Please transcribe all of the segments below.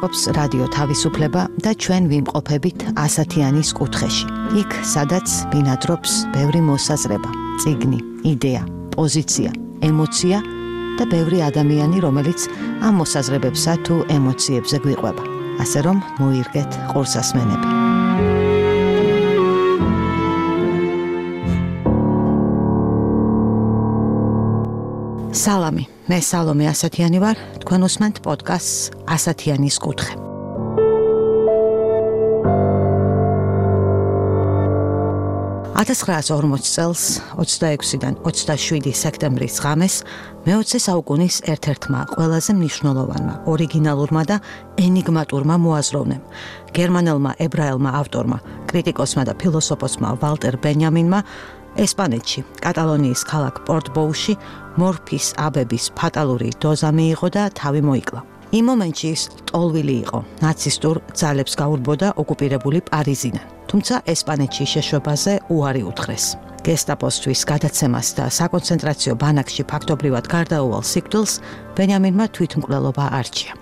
ლაპარაკობს რადიო თავისუფლება და ჩვენ ვიმყოფებით ასათიანის კუთხეში. იქ, სადაც ბინადრობს ბევრი მოსაზრება, წიგნი, იდეა, პოზიცია, ემოცია და ბევრი ადამიანი, რომელიც ამ მოსაზრებებსა თუ ემოციებზე გვიყვება. ასე რომ მოირგეთ ყურსასმენები. სალამი, მე სალომე ასათიანი ვარ, თქვენ უსმენთ პოდკასტს ასათიანის კუთხე. $1940 წელს 26-დან 27 სექტემბრის ღამეს მე-20 საუკუნის ერთ-ერთმა ყველაზე მნიშვნელოვანმა, ორიგინალურმა და ენიგმატურმა მოაზროვნემ, გერმანელმა ებრაელმა ავტორმა, კრიტიკოსმა და ფილოსოფოსმა ვალტერ ბენიამინმა ესპანეთში, კატალონიის ქალაქ პორტბოუში მორფის აბების ფატალური დოზა მიიღო და თავი მოიკლა. იმ მომენტში ის ტოლვილი იყო, ნაცისტურ ძალებს გაურბოდა ოკუპირებული პარიზიდან. თუმცა ესპანეთში შეშვებაზე უარი უთხრეს. გესტაპოსთვის გადაცემას და საკონცენტრაციო ბანაკში ფაქტობრივად გარდაუვალ სიკვდილს ბენიამინმა თვითმკვლელობა არჩია.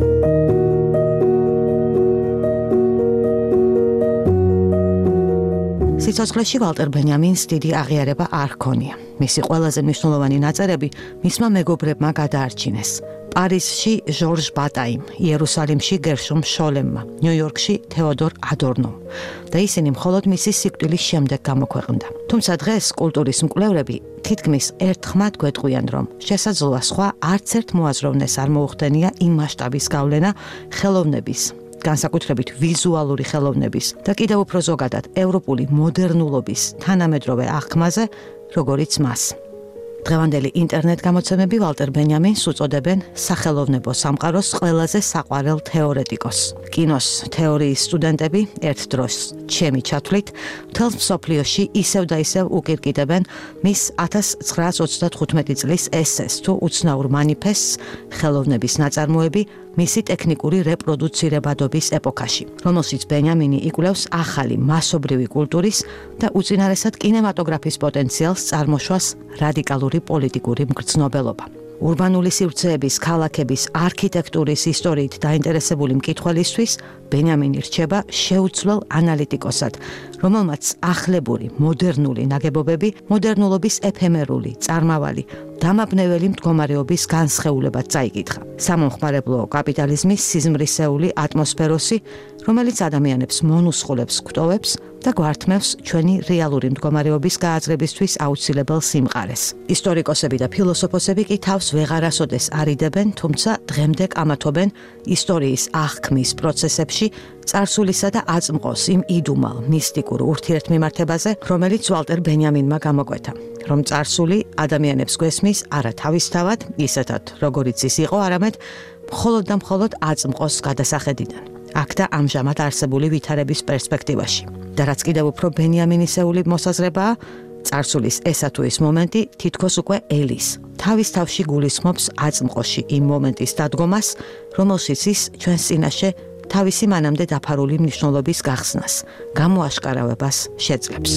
სიცოცხლეში ვალტერ ბენიამინს დიდი აღიარება არ ჰქონია. მისი ყველაზე მნიშვნელოვანი ნაწერები მისმა მეგობრებმა გადაარჩინეს. პარიზში ჟორჟ ბატაიმ, იერუსალიმში გერშომ შოლემმა, ნიუ-იორკში თეოდორ ადორნომ და ისინი მხოლოდ მისი სიკვდილის შემდეგ გამოქვეყნდა. თუმცა დღეს კულტურის მკვლევრები თითქმის ერთხმად გვეტყვიან, რომ შესაძლოა სხვა არც ერთ მოაზროვნეს არ მოუხდენია იმ მასშტაბის გავლენა ხელოვნების, განსაკუთრებით ვიზუალური ხელოვნების და კიდევ უფრო ზოგადად ევროპული მოდერნულობის თანამედროვე აღქმაზე, როგორიც მას. დღევანდელი ინტერნეტ გამოცემები ვალტერ ბენიამინს უწოდებენ სახელოვნებო სამყაროს ყველაზე საყვარელ თეორეტიკოსს. კინოს თეორიის სტუდენტები ერთ დროს, ჩემი ჩათვლით, მთელ მსოფლიოში ისევ და ისევ უკირკიდებენ მის 1935 წლის ესეს თუ უცნაურ მანიფესტს ხელოვნების ნაწარმოები მისი ტექნიკური რეპროდუცირებადობის ეპოქაში, რომელშიც ბენიამინი იკვლევს ახალი მასობრივი კულტურის და უწინარესად კინემატოგრაფის პოტენციალს წარმოშვას რადიკალური პოლიტიკური მგრძნობელობა. ურბანული სივრცეების, ქალაქების, არქიტექტურის ისტორიით დაინტერესებული მკითხველისთვის ბენიამინი რჩება შეუცვლელ ანალიტიკოსად, რომელმაც ახლებური, მოდერნული ნაგებობები, მოდერნულობის ეფემერული, წარმავალი, დამაბნეველი მდგომარეობის განსხეულებად წაიკითხა. სამომხმარებლო კაპიტალიზმის სიზმრისეული ატმოსფეროსი, რომელიც ადამიანებს მონუსხულებს გვტოვებს და გვართმევს ჩვენი რეალური მდგომარეობის გააზრებისთვის აუცილებელ სიმყარეს. ისტორიკოსები და ფილოსოფოსები კი თავს ვეღარასოდეს არიდებენ, თუმცა დღემდე კამათობენ ისტორიის აღქმის პროცესებში წარსულისა და აწმყოს იმ იდუმალ მისტიკურ ურთიერთმიმართებაზე, რომელიც ვალტერ ბენიამინმა გამოკვეთა, რომ წარსული ადამიანებს გვესმის არა თავისთავად, ისეთად, როგორიც ის იყო, არამედ მხოლოდ და მხოლოდ აწმყოს გადასახედიდან. აქ და ამჟამად არსებული ვითარების პერსპექტივაში. და რაც კიდევ უფრო ბენიამინისეული მოსაზრებაა, წარსულის ესა თუ ის მომენტი თითქოს უკვე ელის. თავის თავში გულისხმობს აწმყოში იმ მომენტის დადგომას, რომელშიც ის ჩვენს წინაშე თავისი მანამდე დაფარული მნიშვნელობის გახსნას, გამოაშკარავებას შეძლებს.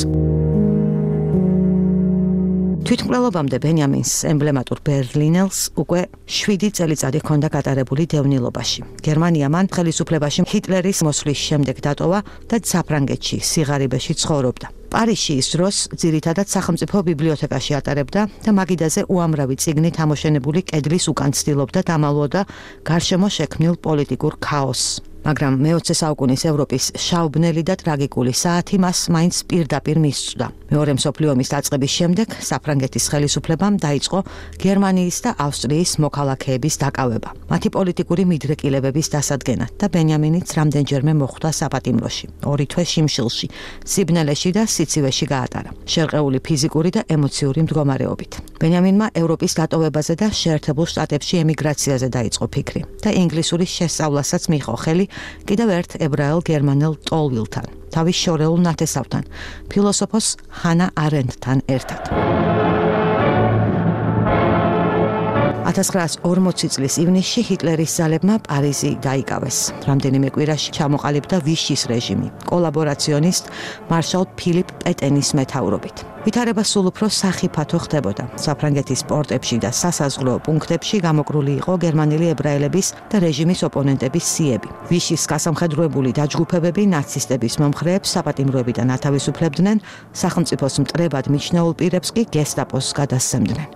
თვითმკვლელობამდე ბენიამინს ემბლემატურ ბერლინელს უკვე 7 წელიწადი ჰქონდა გატარებული დევნილობაში. გერმანია მან ხელისუფლებაში ჰიტლერის მოსვლის შემდეგ დატოვა და საფრანგეთში სიღარიბეში ცხოვრობდა. პარიზში ის დროს ძირითადად სახელმწიფო ბიბლიოთეკაში ატარებდა და მაგიდაზე უამრავი წიგნი თამოშენებული კედლის უკან ცდილობდა დამალვოდა გარშემო შექმნილ პოლიტიკურ ქაოსს. მაგრამ მე-20 საუკუნის ევროპის შავბნელი და ტრაგიკული საათი მას მაინც პირდაპირ მისწვდა. მეორე მსოფლიო ომის დაწყების შემდეგ საფრანგეთის ხელისუფლებამ დაიწყო გერმანიის და ავსტრიის მოქალაქეების დაკავება, მათი პოლიტიკური მიდრეკილებების დასადგენად და ბენიამინიც რამდენჯერმე მოხვდა საპატიმროში, 2 თვე შიმშილში, სიბნელეში და სიცივეში გაატარა, შერყეული ფიზიკური და ემოციური მდგომარეობით. ბენიამინმა ევროპის დატოვებაზე და შეერთებულ შტატებში ემიგრაციაზე დაიწყო ფიქრი და ინგლისურის შესწავლასაც მიიღო ხელი კიდევ ერთ ებრაელ გერმანელ ტოლვილთან, თავის შორეულ ნათესავთან, ფილოსოფოს ჰანა არენდთან ერთად. 1940 წლის ივნისში ჰიტლერის ძალებმა პარიზი დაიკავეს. რამდენიმე კვირაში ჩამოყალიბდა ვიშის რეჟიმი, კოლაბორაციონისტ მარშალ ფილიპ პეტენის მეთაურობით. ვითარება სულ უფრო სახიფათო ხდებოდა. საფრანგეთის პორტებში და სასაზღვრო პუნქტებში გამოკრული იყო გერმანელი ებრაელების და რეჟიმის ოპონენტების სიები. ვიშის გასამხედროებული დაჯგუფებები ნაცისტების მომხრეებს საპატიმროებიდან ათავისუფლებდნენ, სახელმწიფოს მტრებად მიჩნეულ პირებს კი გესტაპოს გადასცემდნენ.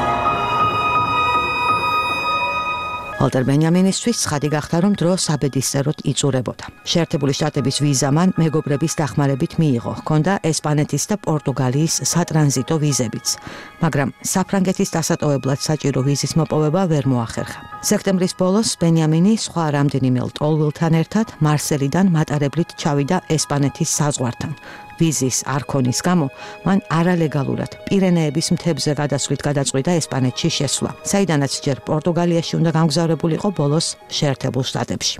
ვალტერ ბენიამინისთვის ცხადი გახდა, რომ დრო საბედისწეროდ იწურებოდა. შეერთებული შტატების ვიზა მან მეგობრების დახმარებით მიიღო. ჰქონდა ესპანეთის და პორტუგალიის სატრანზიტო ვიზებიც, მაგრამ საფრანგეთის დასატოვებლად საჭირო ვიზის მოპოვება ვერ მოახერხა. სექტემბრის ბოლოს ბენიამინი სხვა რამდენიმე ლტოლვილთან ერთად მარსელიდან მატარებლით ჩავიდა ესპანეთის საზღვართან. ვიზის არ ქონის გამო მან არალეგალურად პირენეების მთებზე გადასვლით გადაწყვიტა ესპანეთში შესვლა, საიდანაც ჯერ პორტუგალიაში უნდა გამგზავრებულიყო, ბოლოს შეერთებულ შტატებში.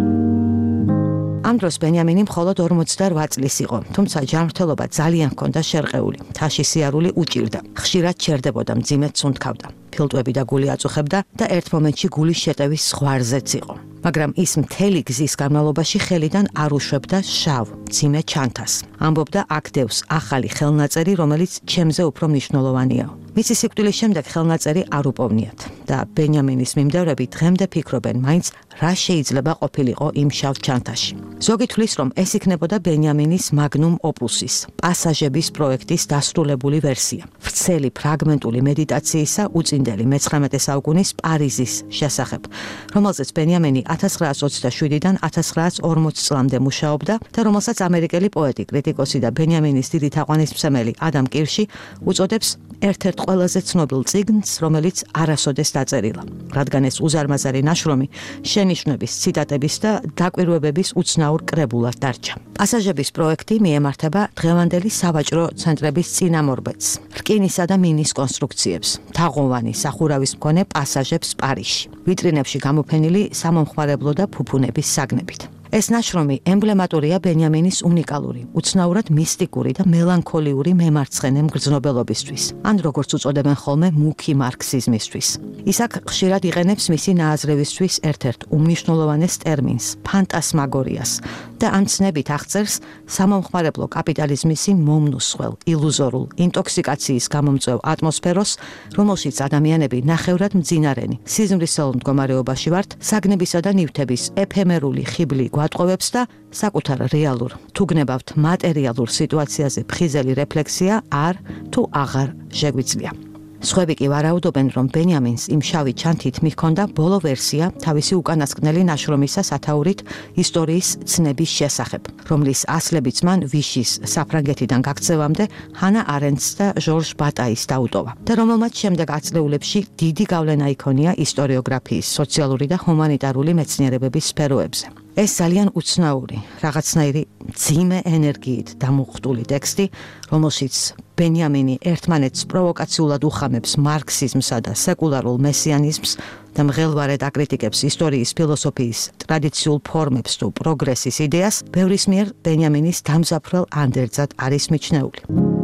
ამ დროს ბენიამინი მხოლოდ 48 წლის იყო, თუმცა ჯანმრთელობა ძალიან ჰქონდა შერყეული, თაში სიარული უჭირდა, ხშირად ჩერდებოდა, მძიმედ სუნთქავდა, ფილტვები და გული აწუხებდა და ერთ მომენტში გულის შეტევის ზღვარზეც იყო. მაგრამ ის მთელი გზის განმავლობაში ხელიდან არ უშვებდა შავ, მძიმე ჩანთას. ამბობდა, აქ დევს ახალი ხელნაწერი, რომელიც ჩემზე უფრო მნიშვნელოვანია. მისი სიკვდილის შემდეგ ხელნაწერი არ უპოვნიათ და ბენიამინის მიმდევრები დღემდე ფიქრობენ, მაინც რა შეიძლება ყოფილიყო იმ შავ ჩანთაში. ზოგი თვლის, რომ ეს იქნებოდა ბენიამინის მაგნუმ ოპუსის, პასაჟების პროექტის დასრულებული ვერსია. ვრცელი ფრაგმენტული მედიტაციისა უწინდელი მე-19 საუკუნის პარიზის შესახებ, რომელზეც ბენიამინი 1927-დან 1940 წლამდე მუშაობდა და რომელსაც ამერიკელი პოეტი, კრიტიკოსი და ბენიამინის დიდი თაყვანისმცემელი ადამ კირში უწოდებს ერთ-ერთ ყველაზე ცნობილ წიგნს, რომელიც არასოდეს დაწერილა, რადგან ეს უზარმაზარი ნაშრომი შენიშვნების, ციტატების და დაკვირვებების უცნაურ კრებულად დარჩა. პასაჟების პროექტი მიემართება დღევანდელი სავაჭრო ცენტრების წინამორბედს, რკინისა და მინის კონსტრუქციებს, თაღოვანი სახურავის მქონე პასაჟებს პარიზში, ვიტრინებში გამოფენილი სამომხმარებლო და ფუფუნების საგნებით. ეს ნაშრომი ემბლემატურია ბენიამინის უნიკალური, უცნაურად მისტიკური და მელანქოლიური მემარცხენე მგრძნობელობისთვის, ან როგორც უწოდებენ ხოლმე მუქი მარქსიზმისთვის. ის აქ ხშირად იყენებს მისი ნააზრევისთვის ერთ-ერთ უმნიშვნელოვანეს ტერმინს, ფანტასმაგორიას და ამ ცნებით აღწერს სამომხმარებლო კაპიტალიზმის მომნუსხელ, ილუზორულ, ინტოქსიკაციის გამომწვევ ატმოსფეროს, რომელშიც ადამიანები ნახევრად მძინარენი, სიზმრისეულ მდგომარეობაში ვართ, საგნებისა და ნივთების ეფემერული ხიბლი გვატყოვებს და საკუთარ რეალურ, თუ გნებავთ მატერიალურ სიტუაციაზე ფხიზელი რეფლექსია არ თუ აღარ შეგვიძლია. სხვები კი ვარაუდობენ, რომ ბენიამინს იმ შავი ჩანთით მიჰქონდა ბოლო ვერსია თავისი უკანასკნელი ნაშრომისა სათაურით ისტორიის ცნების შესახებ, რომლის ასლებიც მან ვიშის საფრანგეთიდან გაქცევამდე ჰანა არენდს და ჟორჟ ბატაის დაუტოვა და რომელმაც შემდეგ აწლეულებში დიდი გავლენა იქონია ისტორიოგრაფიის, სოციალური და ჰუმანიტარული მეცნიერებების სფეროებზე. ეს ძალიან უცნაური, რაღაცნაირი მძიმე ენერგიით დამუხტული ტექსტი, რომელშიც ბენიამინი ერთმანეთს პროვოკაციულად უხამებს მარქსიზმსა და სეკულარულ მესიანიზმს და მღელვარედ აკრიტიკებს ისტორიის ფილოსოფიის ტრადიციულ ფორმებს თუ პროგრესის იდეას, ბევრის მიერ ბენიამინის დამზაფრელ ანდერძად არის მიჩნეული.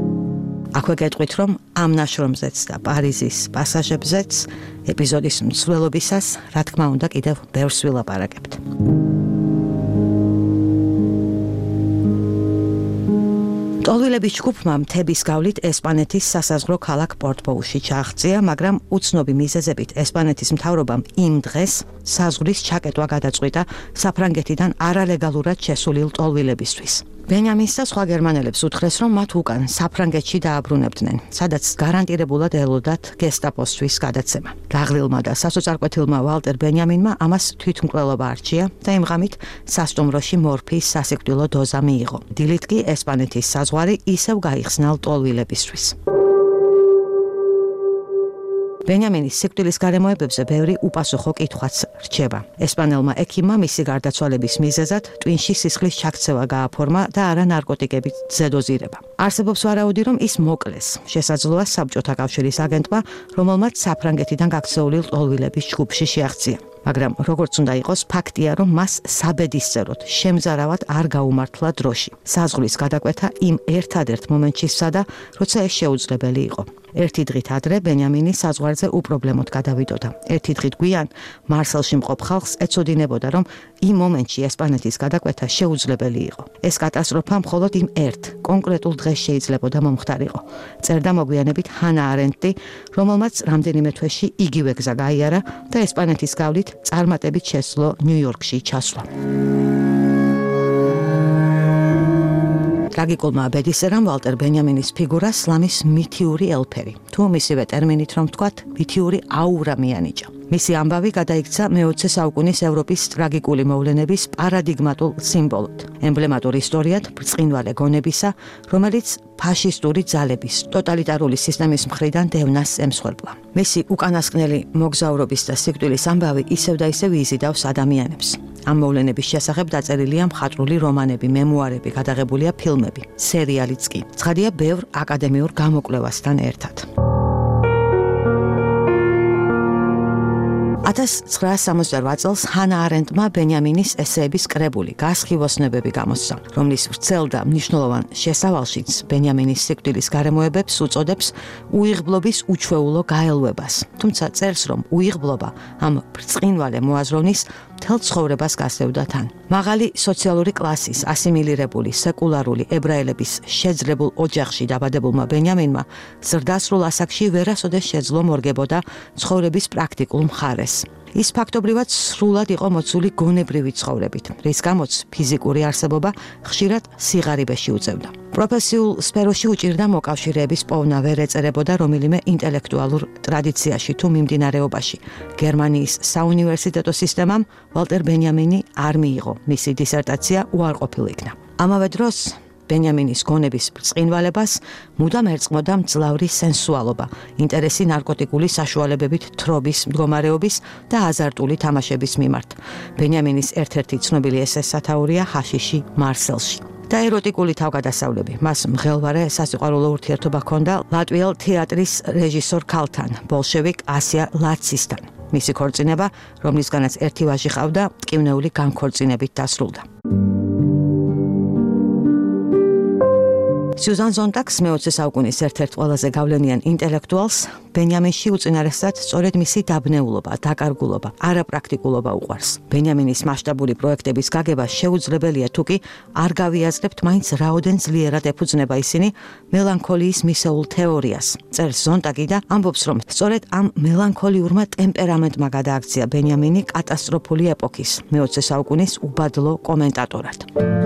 აქვე გეტყვით, რომ ამ ნაშრომზეც და პარიზის პასაჟებზეც ეპიზოდის მსვლელობისას, რა თქმა უნდა, კიდევ ბევრს ვილაპარაკებთ. ლტოლვილების ჯგუფმა მთების გავლით ესპანეთის სასაზღვრო ქალაქ პორტბოუში ჩააღწია, მაგრამ უცნობი მიზეზებით ესპანეთის მთავრობამ იმ დღეს საზღვრის ჩაკეტვა გადაწყვიტა საფრანგეთიდან არალეგალურად შესული ლტოლვილებისთვის. ბენიამინს და სხვა გერმანელებს უთხრეს, რომ მათ უკან საფრანგეთში დააბრუნებდნენ, სადაც გარანტირებულად ელოდათ გესტაპოსთვის გადაცემა. დაღლილმა და სასოწარკვეთილმა ვალტერ ბენიამინმა ამას თვითმკვლელობა არჩია და იმ ღამით სასტუმროში მორფიის სასიკვდილო დოზა მიიღო. დილით კი ესპანეთის საზღვარი ისევ გაიხსნა ლტოლვილებისთვის. ბენიამინის სიკვდილის გარემოებებზე ბევრი უპასუხო კითხვაც რჩება. ესპანელმა ექიმმა მისი გარდაცვალების მიზეზად ტვინში სისხლის ჩაქცევა გააფორმა და არა ნარკოტიკების ზედოზირება. არსებობს ვარაუდი, რომ ის მოკლეს. შესაძლოა საბჭოთა კავშირის აგენტმა, რომელმაც საფრანგეთიდან გაქცეული ლტოლვილების ჯგუფში შეაღწია. მაგრამ როგორც უნდა იყოს, ფაქტია, რომ მას საბედისწეროდ შემზარავად არ გაუმართლა დროში. საზღვრის გადაკვეთა იმ ერთადერთ მომენტში სცადა, როცა ეს შეუძლებელი იყო. ერთი დღით ადრე ბენიამინი საზღვარზე უპრობლემოდ გადავიდოდა. ერთი დღით გვიან მარსელში მყოფ ხალხს ეცოდინებოდა, რომ იმ მომენტში ესპანეთის გადაკვეთა შეუძლებელი იყო. ეს კატასტროფა მხოლოდ იმ ერთ კონკრეტულ დღეს შეიძლებოდა მომხდარიყო. წერდა მოგვიანებით ჰანა არენტი, რომელმაც რამდენიმე თვეში იგივე გზა გაიარა და ესპანეთის გავლით წარმატებით შესძლო ნიუ-იორკში ჩასვლა. ტრაგიკულმა აბედისერამ ვალტერ ბენიამინის ფიგურა სლამის მითიური ელფერი, თუ მისივე ტერმინით რომ ვთქვათ, მითიური აურა მიანიჭა. მისი ამბავი გადაიქცა მე-20 საუკუნის ევროპის ტრაგიკული მოვლენების პარადიგმატულ სიმბოლოდ, ემბლემატურ ისტორიად ბრწყინვალე გონებისა, რომელიც ფაშისტური ძალების, ტოტალიტარული სისტემის მხრიდან დევნას ემსხვერპლა. მისი უკანასკნელი მოგზაურობის და სიკვდილის ამბავი ისევ და ისევ იზიდავს ადამიანებს. ამ მოვლენების შესახებ დაწერილია მხატვრული რომანები, მემუარები, გადაღებულია ფილმები, სერიალიც კი. ცხადია ბევრ აკადემიურ გამოკვლევასთან ერთად. 1968 წელს ჰანა არენტმა ბენიამინის ესეების კრებული გასხივოსნებები გამოსცა, რომლის ვრცელ და მნიშვნელოვან შესავალშიც ბენიამინის სიკვდილის გარემოებებს უწოდებს უიღბლობის უჩვეულო გაელვებას. თუმცა წერს, რომ უიღბლობა ამ ბრწყინვალე მოაზროვნის მთელ ცხოვრებას გასდევდა თან. მაღალი სოციალური კლასის, ასიმილირებული, სეკულარული ებრაელების შეძლებულ ოჯახში დაბადებულმა ბენიამინმა ზრდასრულ ასაკში ვერასოდეს შეძლო მორგებოდა ცხოვრების პრაქტიკულ მხარეს. ის ფაქტობრივად სრულად იყო მოცული გონებრივი ცხოვრებით, რის გამოც ფიზიკური არსებობა ხშირად სიღარიბეში უწევდა. პროფესიულ სფეროში უჭირდა მოკავშირეების პოვნა, ვერ ეწერებოდა რომელიმე ინტელექტუალურ ტრადიციაში თუ მიმდინარეობაში. გერმანიის საუნივერსიტეტო სისტემამ ვალტერ ბენიამინი არ მიიღო, მისი დისერტაცია უარყოფილ იქნა. ამავე დროს ბენიამინის გონების ბრწყინვალებას მუდამ ერწყმოდა მძლავრი სენსუალობა, ინტერესი ნარკოტიკული საშუალებებით თრობის, მდგომარეობის და აზარტული თამაშების მიმართ. ბენიამინის ერთ-ერთი ცნობილი ესეს სათაურია ჰაშიში მარსელში. და ეროტიკული თავგადასავლები. მას მღელვარე სასიყვარულო ურთიერთობა ჰქონდა ლატვიელ თეატრის რეჟისორ ქალთან, ბოლშევიკ ასია ლაცისთან. მისი ქორწინება, რომლისგანაც ერთი ვაჟი ჰყავდა, მტკივნეული განქორწინებით დასრულდა. სიუზან ზონტაგს მე-20 საუკუნის ერთ-ერთ ყველაზე გავლენიან ინტელექტუალს ბენიამინში უწინარესად სწორედ მისი დაბნეულობა, დაკარგულობა, არაპრაქტიკულობა უყვარს. ბენიამინის მასშტაბური პროექტების გაგება შეუძლებელია თუკი არ გავიაზრებთ მაინც რაოდენ ძლიერად ეფუძნება ისინი მელანქოლიის მისეულ თეორიას. წერს ზონტაგი და ამბობს, რომ სწორედ ამ მელანქოლიურმა ტემპერამენტმა გადააქცია ბენიამინი კატასტროფული ეპოქის მე-20 საუკუნის უბადლო კომენტატორად.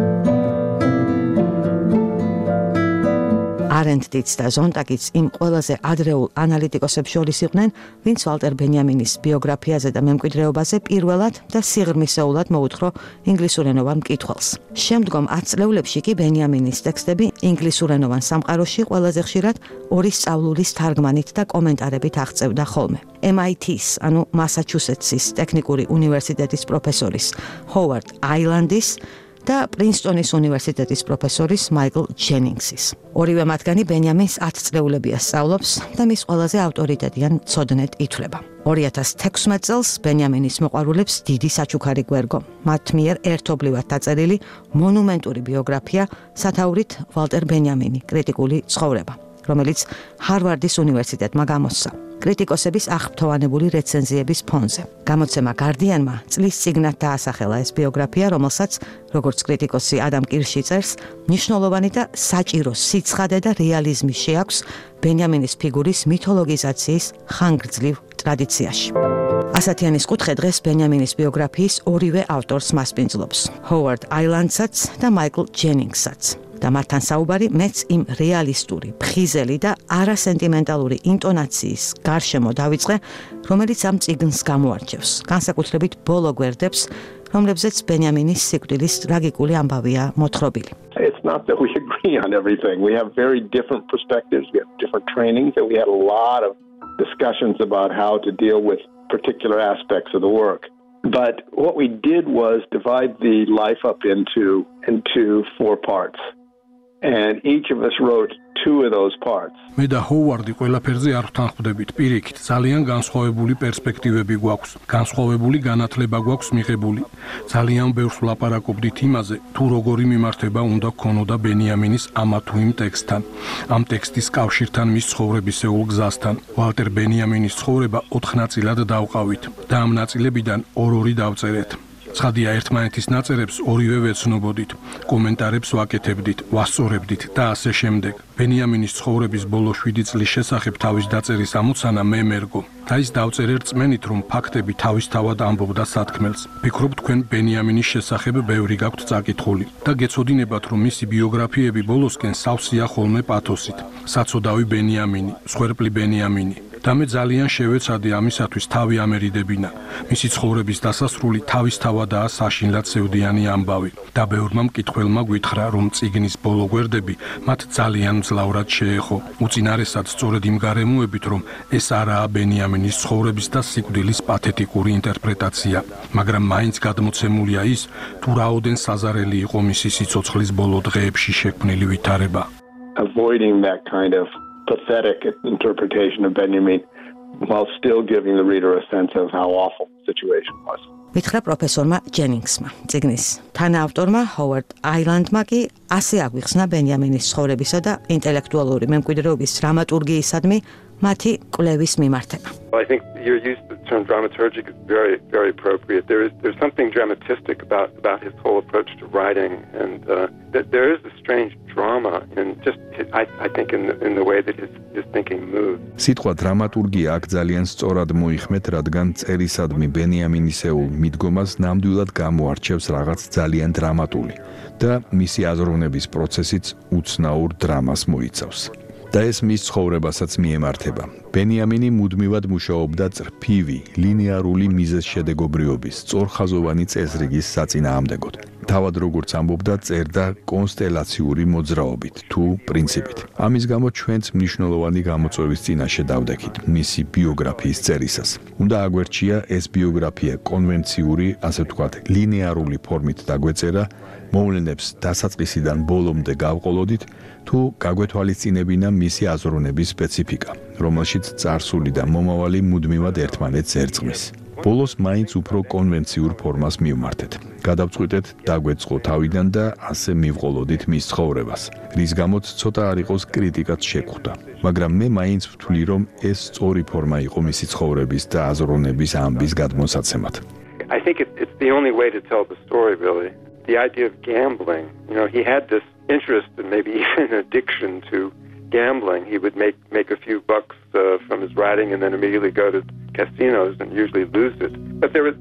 არენტიც და ზონტაგიც იმ ყველაზე ადრეულ ანალიტიკოსებს შორის იყვნენ, ვინც ვალტერ ბენიამინის ბიოგრაფიაზე და მემკვიდრეობაზე პირველად და სიღრმისეულად მოუთხრო ინგლისურენოვან მკითხველს. შემდგომ 10 წლეულებში კი ბენიამინის ტექსტები ინგლისურენოვან სამყაროში ყველაზე ხშირად ორი სწავლულის თარგმანით და კომენტარებით აღწევდა ხოლმე. MIT-ის, ანუ მასაჩუსეტსის ტექნიკური უნივერსიტეტის პროფესორის ჰოვარდ აილანდის და პრინსტონის უნივერსიტეტის პროფესორის მაიკლ ჯენინგსის. ორივე მათგანი ბენიამინს 10 წლეულებია სწავლობს და მის ყველაზე ავტორიტეტიან მცოდნედ ითვლება. 2016 წელს ბენიამინის მოყვარულებს დიდი საჩუქარი გვერგო. მათ მიერ ერთობლივად დაწერილი მონუმენტური ბიოგრაფია სათაურით ვალტერ ბენიამინი, კრიტიკული ცხოვრება, რომელიც ჰარვარდის უნივერსიტეტმა გამოსცა. კრიტიკოსების აღფრთოვანებული რეცენზიების ფონზე. გამოცემა Guardian-მა წლის წიგნად დაასახელა ეს ბიოგრაფია, რომელსაც, როგორც კრიტიკოსი ადამ კირში წერს, მნიშვნელოვანი და საჭირო სიცხადე და რეალიზმი შეაქვს ბენიამინის ფიგურის მითოლოგიზაციის ხანგრძლივ ტრადიციაში. ასათიანის კუთხე დღეს ბენიამინის ბიოგრაფიის ორივე ავტორს მასპინძლობს, ჰოვარდ აილანდსაც და მაიკლ ჯენინგსაც. და მათთან საუბარი მეც იმ რეალისტური, ფხიზელი და არასენტიმენტალური ინტონაციის გარშემო დავიწყე, რომელიც ამ წიგნს გამოარჩევს, განსაკუთრებით ბოლო გვერდებს, რომლებზეც ბენიამინის სიკვდილის ტრაგიკული ამბავია მოთხრობილი. It's not that we agree on everything. We have very different perspectives, we have different trainings, and we had a lot of discussions about how to deal with particular aspects of the work. But what we did was divide the life up into 4 parts. And each of us wrote 2 of those parts. მე და ჰოვარდი ყველაფერზე არ ვთანხმდებით. პირიქით, ძალიან განსხვავებული პერსპექტივები გვაქვს, განსხვავებული განათლება გვაქვს მიღებული. ძალიან ბევრს ვლაპარაკობდით იმაზე, თუ როგორი მიმართება უნდა გქონოდა ბენიამინის ამა თუ იმ ტექსტთან, ამ ტექსტის კავშირთან მის ცხოვრებისეულ გზასთან. ვალტერ ბენიამინის ცხოვრება 4 ნაწილად დავყავით და ამ ნაწილებიდან 2 დავწერეთ. ცხადია, ერთმანეთის ნაწერებს ორივე ვეცნობოდით, კომენტარებს ვაკეთებდით, ვასწორებდით და ასე შემდეგ. ბენიამინის ცხოვრების ბოლო 7 წლის შესახებ თავის დაწერის ამოცანა მე მერგო. და ის დავწერე რწმენით, რომ ფაქტები თავისთავად ამბობდა სათქმელს. ვფიქრობ, თქვენ ბენიამინის შესახებ ბევრი გაქვთ წაკითხული და გეცოდინებათ, რომ მისი ბიოგრაფიები ბოლოსკენ სავსეა ხოლმე პათოსით. საცოდავი ბენიამინი, მსხვერპლი ბენიამინი. და მე ძალიან შევეცადე ამისათვის თავი ამერიდებინა. მისი ცხოვრების დასასრული თავისთავადაა საშინლად სევდიანი ამბავი და ბევრმა მკითხველმა გვითხრა, რომ წიგნის ბოლო გვერდები მათ ძალიან მძლავრად შეეხო. უწინარესად სწორედ იმ გარემოებით, რომ ეს არაა ბენიამინის ცხოვრების და სიკვდილის პათეტიკური ინტერპრეტაცია, მაგრამ მაინც გადმოცემულია ის, თუ რაოდენ საზარელი იყო მისი სიცოცხლის ბოლო დღეებში შექმნილი ვითარება. Avoiding that kind of pathetic interpretation of Benjamin while still giving the reader a sense of how awful the situation was. მითხრა პროფესორმა ჯენინგსმა. წიგნის თანაავტორმა ჰოვარდ აილანდმა კი ასე აგვიხსნა ბენიამინის ცხოვრებისა და ინტელექტუალური მემკვიდრეობის დრამატურგიისადმი მათი კვლევის მიმართება. I think your use of the term dramaturgic is very, very appropriate. There's something dramatistic about his whole approach to writing, and there is a strange drama in just I think in the way that his thinking moves. სიტყვა დრამატურგია აქ ძალიან სწორად მოიხმეთ, რადგან წერისადმი ბენიამინისეულ მიდგომას ნამდვილად გამოარჩევს რაღაც ძალიან დრამატული და მისი აზროვნების პროცესიც უცნაურ დრამას მოიცავს. და ეს მის ცხოვრებასაც მიემართება. ბენიამინი მუდმივად მუშაობდა წრფივი, ლინეარული მიზეზშედეგობრიობის, სწორხაზოვანი წესრიგის საწინააღმდეგოდ. თავად როგორც ამბობდა, წერდა კონსტელაციური მოძრაობით თუ პრინციპით. ამის გამო ჩვენც მნიშვნელოვანი გამოწვევის წინაშე დავდექით მისი ბიოგრაფიის წერისას. უნდა აგვერჩია ეს ბიოგრაფია კონვენციური, ასე ვთქვათ, ლინეარული ფორმით დაგვეწერა, მოვლენებს დასაწყისიდან ბოლომდე გავყოლოდით, თუ გაგვეთვალისწინებინა მისი აზროვნების სპეციფიკა, რომელშიც წარსული და მომავალი მუდმივად ერთმანეთს ერწყმის. ბოლოს მაინც უფრო კონვენციურ ფორმას მივმართეთ. გადავწყვიტეთ დაგვეწყო თავიდან და ასე მივყოლოდით მის ცხოვრებას, რის გამოც ცოტა არ იყოს კრიტიკაც შეგვხვდა. მაგრამ მე მაინც ვთვლი, რომ ეს სწორი ფორმა იყო მისი ცხოვრების და აზროვნების ამბის გადმოსაცემად. I think it's the only way to tell the story, really. The idea of gambling, he had this interest and maybe even addiction to gambling. He would make a few bucks from his writing and then immediately go to casinos and usually lose it. But there's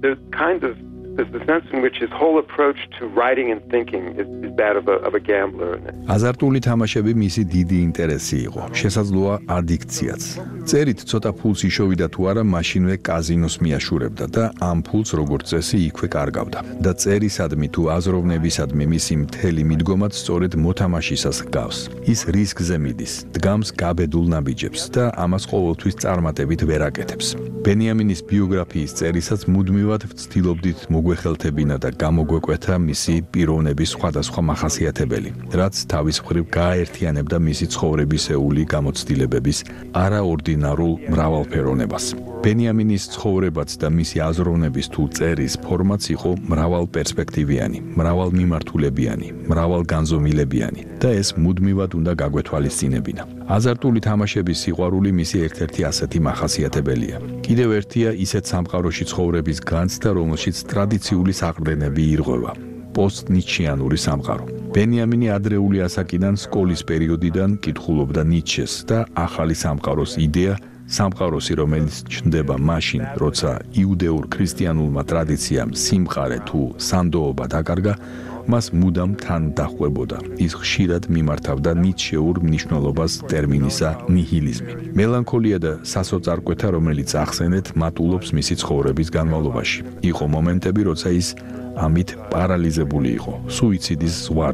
the sense in which his whole approach to writing and thinking is that of a gambler. აზარტული თამაშები მისი დიდი ინტერესი იყო. შესაძლოა ადიქციაც. წერით ცოტა ფულს იშოვიდა თუ არა, მაშინვე კაზინოს მიაშურებდა და ამ ფულს როგორც წესი იქვე კარგავდა. და წერისადმი თუ აზროვნებისადმი მისი მთელი მიდგომაც სწორედ მოთამაშისას ჰგავს. ის რისკზე მიდის, დგამს გაბედულ ნაბიჯებს და ამას ყოველთვის წარმატებით ვერ აკეთებს. ბენიამინის ბიოგრაფიის წერისაც მუდმივად ვცდილობდით მოგვეხელთებინა და გამოგვეკვეთა მისი პიროვნების სხვადასხვა მახასიათებელი, რაც თავის მხრივ გააერთიანებდა მისი ცხოვრებისეული გამოცდილებების არაორდინარულ მრავალფეროვნებას. ბენიამინის ცხოვრებაც და მისი აზროვნების თუ წერის ფორმაც იყო მრავალპერსპექტივიანი, მრავალმიმართულებიანი, მრავალგანზომილებიანი და ეს მუდმივად უნდა გაგვეთვალისწინებინა. აზარტული თამაშების სიყვარული მისი ერთ-ერთი ასეთი მახასიათებელია. კიდევ ერთია ისეთ სამყაროში ცხოვრების განცდა, რომელშიც ტრადიციული საყრდენები ირღვევა. პოსტ-ნიჩიანური სამყარო. ბენიამინი ადრეული ასაკიდან სკოლის პერიოდიდან კითხულობდა ნიჩეს და ახალი სამყაროს იდეა, სამყაროსი, რომელიც ჩნდება მაშინ, როცა იუდეურ ქრისტიანულმა ტრადიციამ სიმყარე თუ სანდოობა დაკარგა, მას მუდამ თან დახვებოდა. ის ხშირად მიმართავდა ნიჩეურ მნიშვნელობას ტერმინისა ნიჰილიზმი. მელანქოლია და სასოწარკვეთა, რომელიც ახსენეთ, მატულობს მისი ცხოვრების განმავლობაში. იყო მომენტები, როცა ის ამით პარალიზებული იყო, სუიციდის ზღვარზე.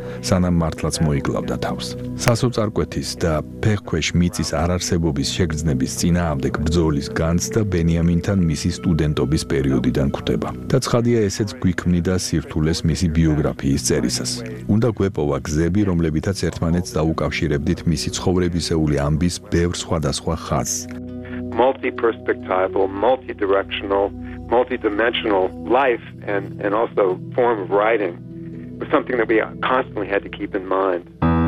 სანამ მართლაც მოიკლავდა თავს. სასოწარკვეთის და ფეხქვეშ მიწის არარსებობის შეგრძნების წინააღმდეგ ბრძოლის განცდა ბენიამინთან მისი სტუდენტობის პერიოდიდან გვხვდება. და ცხადია ესეც გვიქმნიდა სირთულეს მისი ბიოგრაფიის წერისას. უნდა გვეპოვა გზები, რომლებითაც ერთმანეთს დაუკავშირებდით მისი ცხოვრებისეული ამბის ბევრ სხვადასხვა ხაზს. Multi-perspectival, multi-directional, multi-dimensional life and also form of writing was something that we constantly had to keep in mind.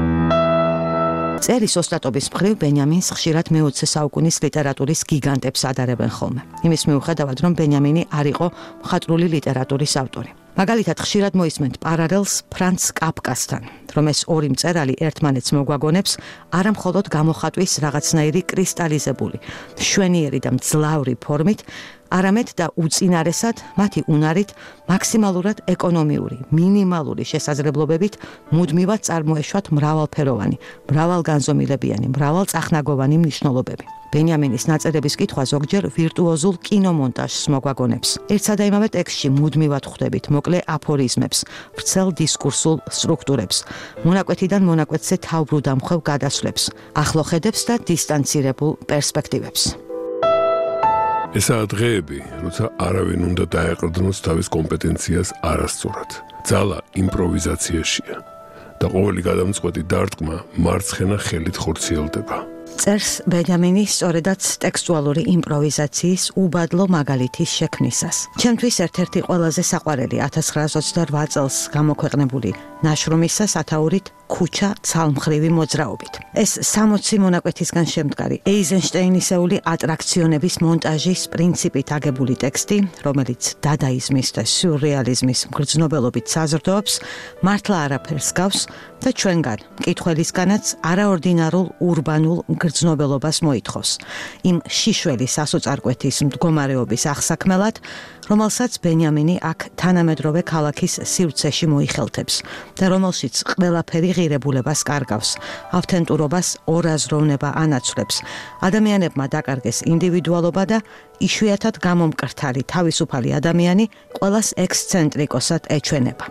წერის ოსტატობის მხრივ ბენიამინს ხშირად მე-20 საუკუნის ლიტერატურის გიგანტებს ადარებენ ხოლმე. იმის მიუხედავად, რომ ბენიამინი არ იყო მხატვრული ლიტერატურის ავტორი. მაგალითად, ხშირად მოისმენთ პარალელს ფრანც კაფკასთან, რომ ეს ორი მწერალი ერთმანეთს მოგვაგონებს არა მხოლოდ გამოხატვის რაღაცნაირი კრისტალიზებული, მშვენიერი და მძლავრი ფორმით, არამედ და უწინარესად მათი უნარით მაქსიმალურად ეკონომიური, მინიმალური შესაძლებლობებით მუდმივად წარმოეშვათ მრავალფეროვანი, მრავალგანზომილებიანი, მრავალწახნაგოვანი მნიშვნელობები. ბენიამინის ნაწერების კითხვა ზოგჯერ ვირტუოზულ კინომონტაჟს მოგვაგონებს. ერთსა და იმავე ტექსტში მუდმივად ხვდებით მოკლე აფორიზმებს, ვრცელ დისკურსულ სტრუქტურებს, მონაკვეთიდან მონაკვეთზე თავბრუდამხვევ გადასვლებს, ახლოხედებს და დისტანცირებულ პერსპექტივებს. ესაა დღეები, როცა არავინ უნდა დაეყრდნოს თავის კომპეტენციას არასწორად. ძალა იმპროვიზაციაშია და ყოველი გადამწყვეტი დარტყმა მარცხენა ხელით ხორციელდება. წერს ბენიამინი სწორედაც ტექსტუალური იმპროვიზაციის უბადლო მაგალითის შექმნისას. ჩემთვის ერთ-ერთი ყველაზე საყვარელი 1928 წელს გამოქვეყნებული ნაშრომისა სათაურით ქუჩა ცალმხრივი მოძრაობით. ეს 60 მონაკვეთისგან შემდგარი ეიზენშტეინისეული ატრაქციონების მონტაჟის პრინციპით აგებული ტექსტი, რომელიც დადაიზმის და სიურრეალიზმის მგრძნობელობით საზრდოობს, მართლა არაფერს გავს და ჩვენგან, მკითხველისგანაც არაორდინარულ ურბანულ მგრძნობელობას მოითხოვს. იმ შიშველი სასოწარკვეთის მდგომარეობის აღსაქმელად, რომელსაც ბენიამინი აქ თანამედროვე ქალაქის სივრცეში მოიხელთებს და რომელშიც ყველაფერი ღირებულებას კარგავს, ავთენტურობას ორაზროვნება ანაცვლებს, ადამიანებმა დაკარგეს ინდივიდუალობა და იშვიათად გამომკრთალი თავისუფალი ადამიანი ყველას ექსცენტრიკოსად ეჩვენება.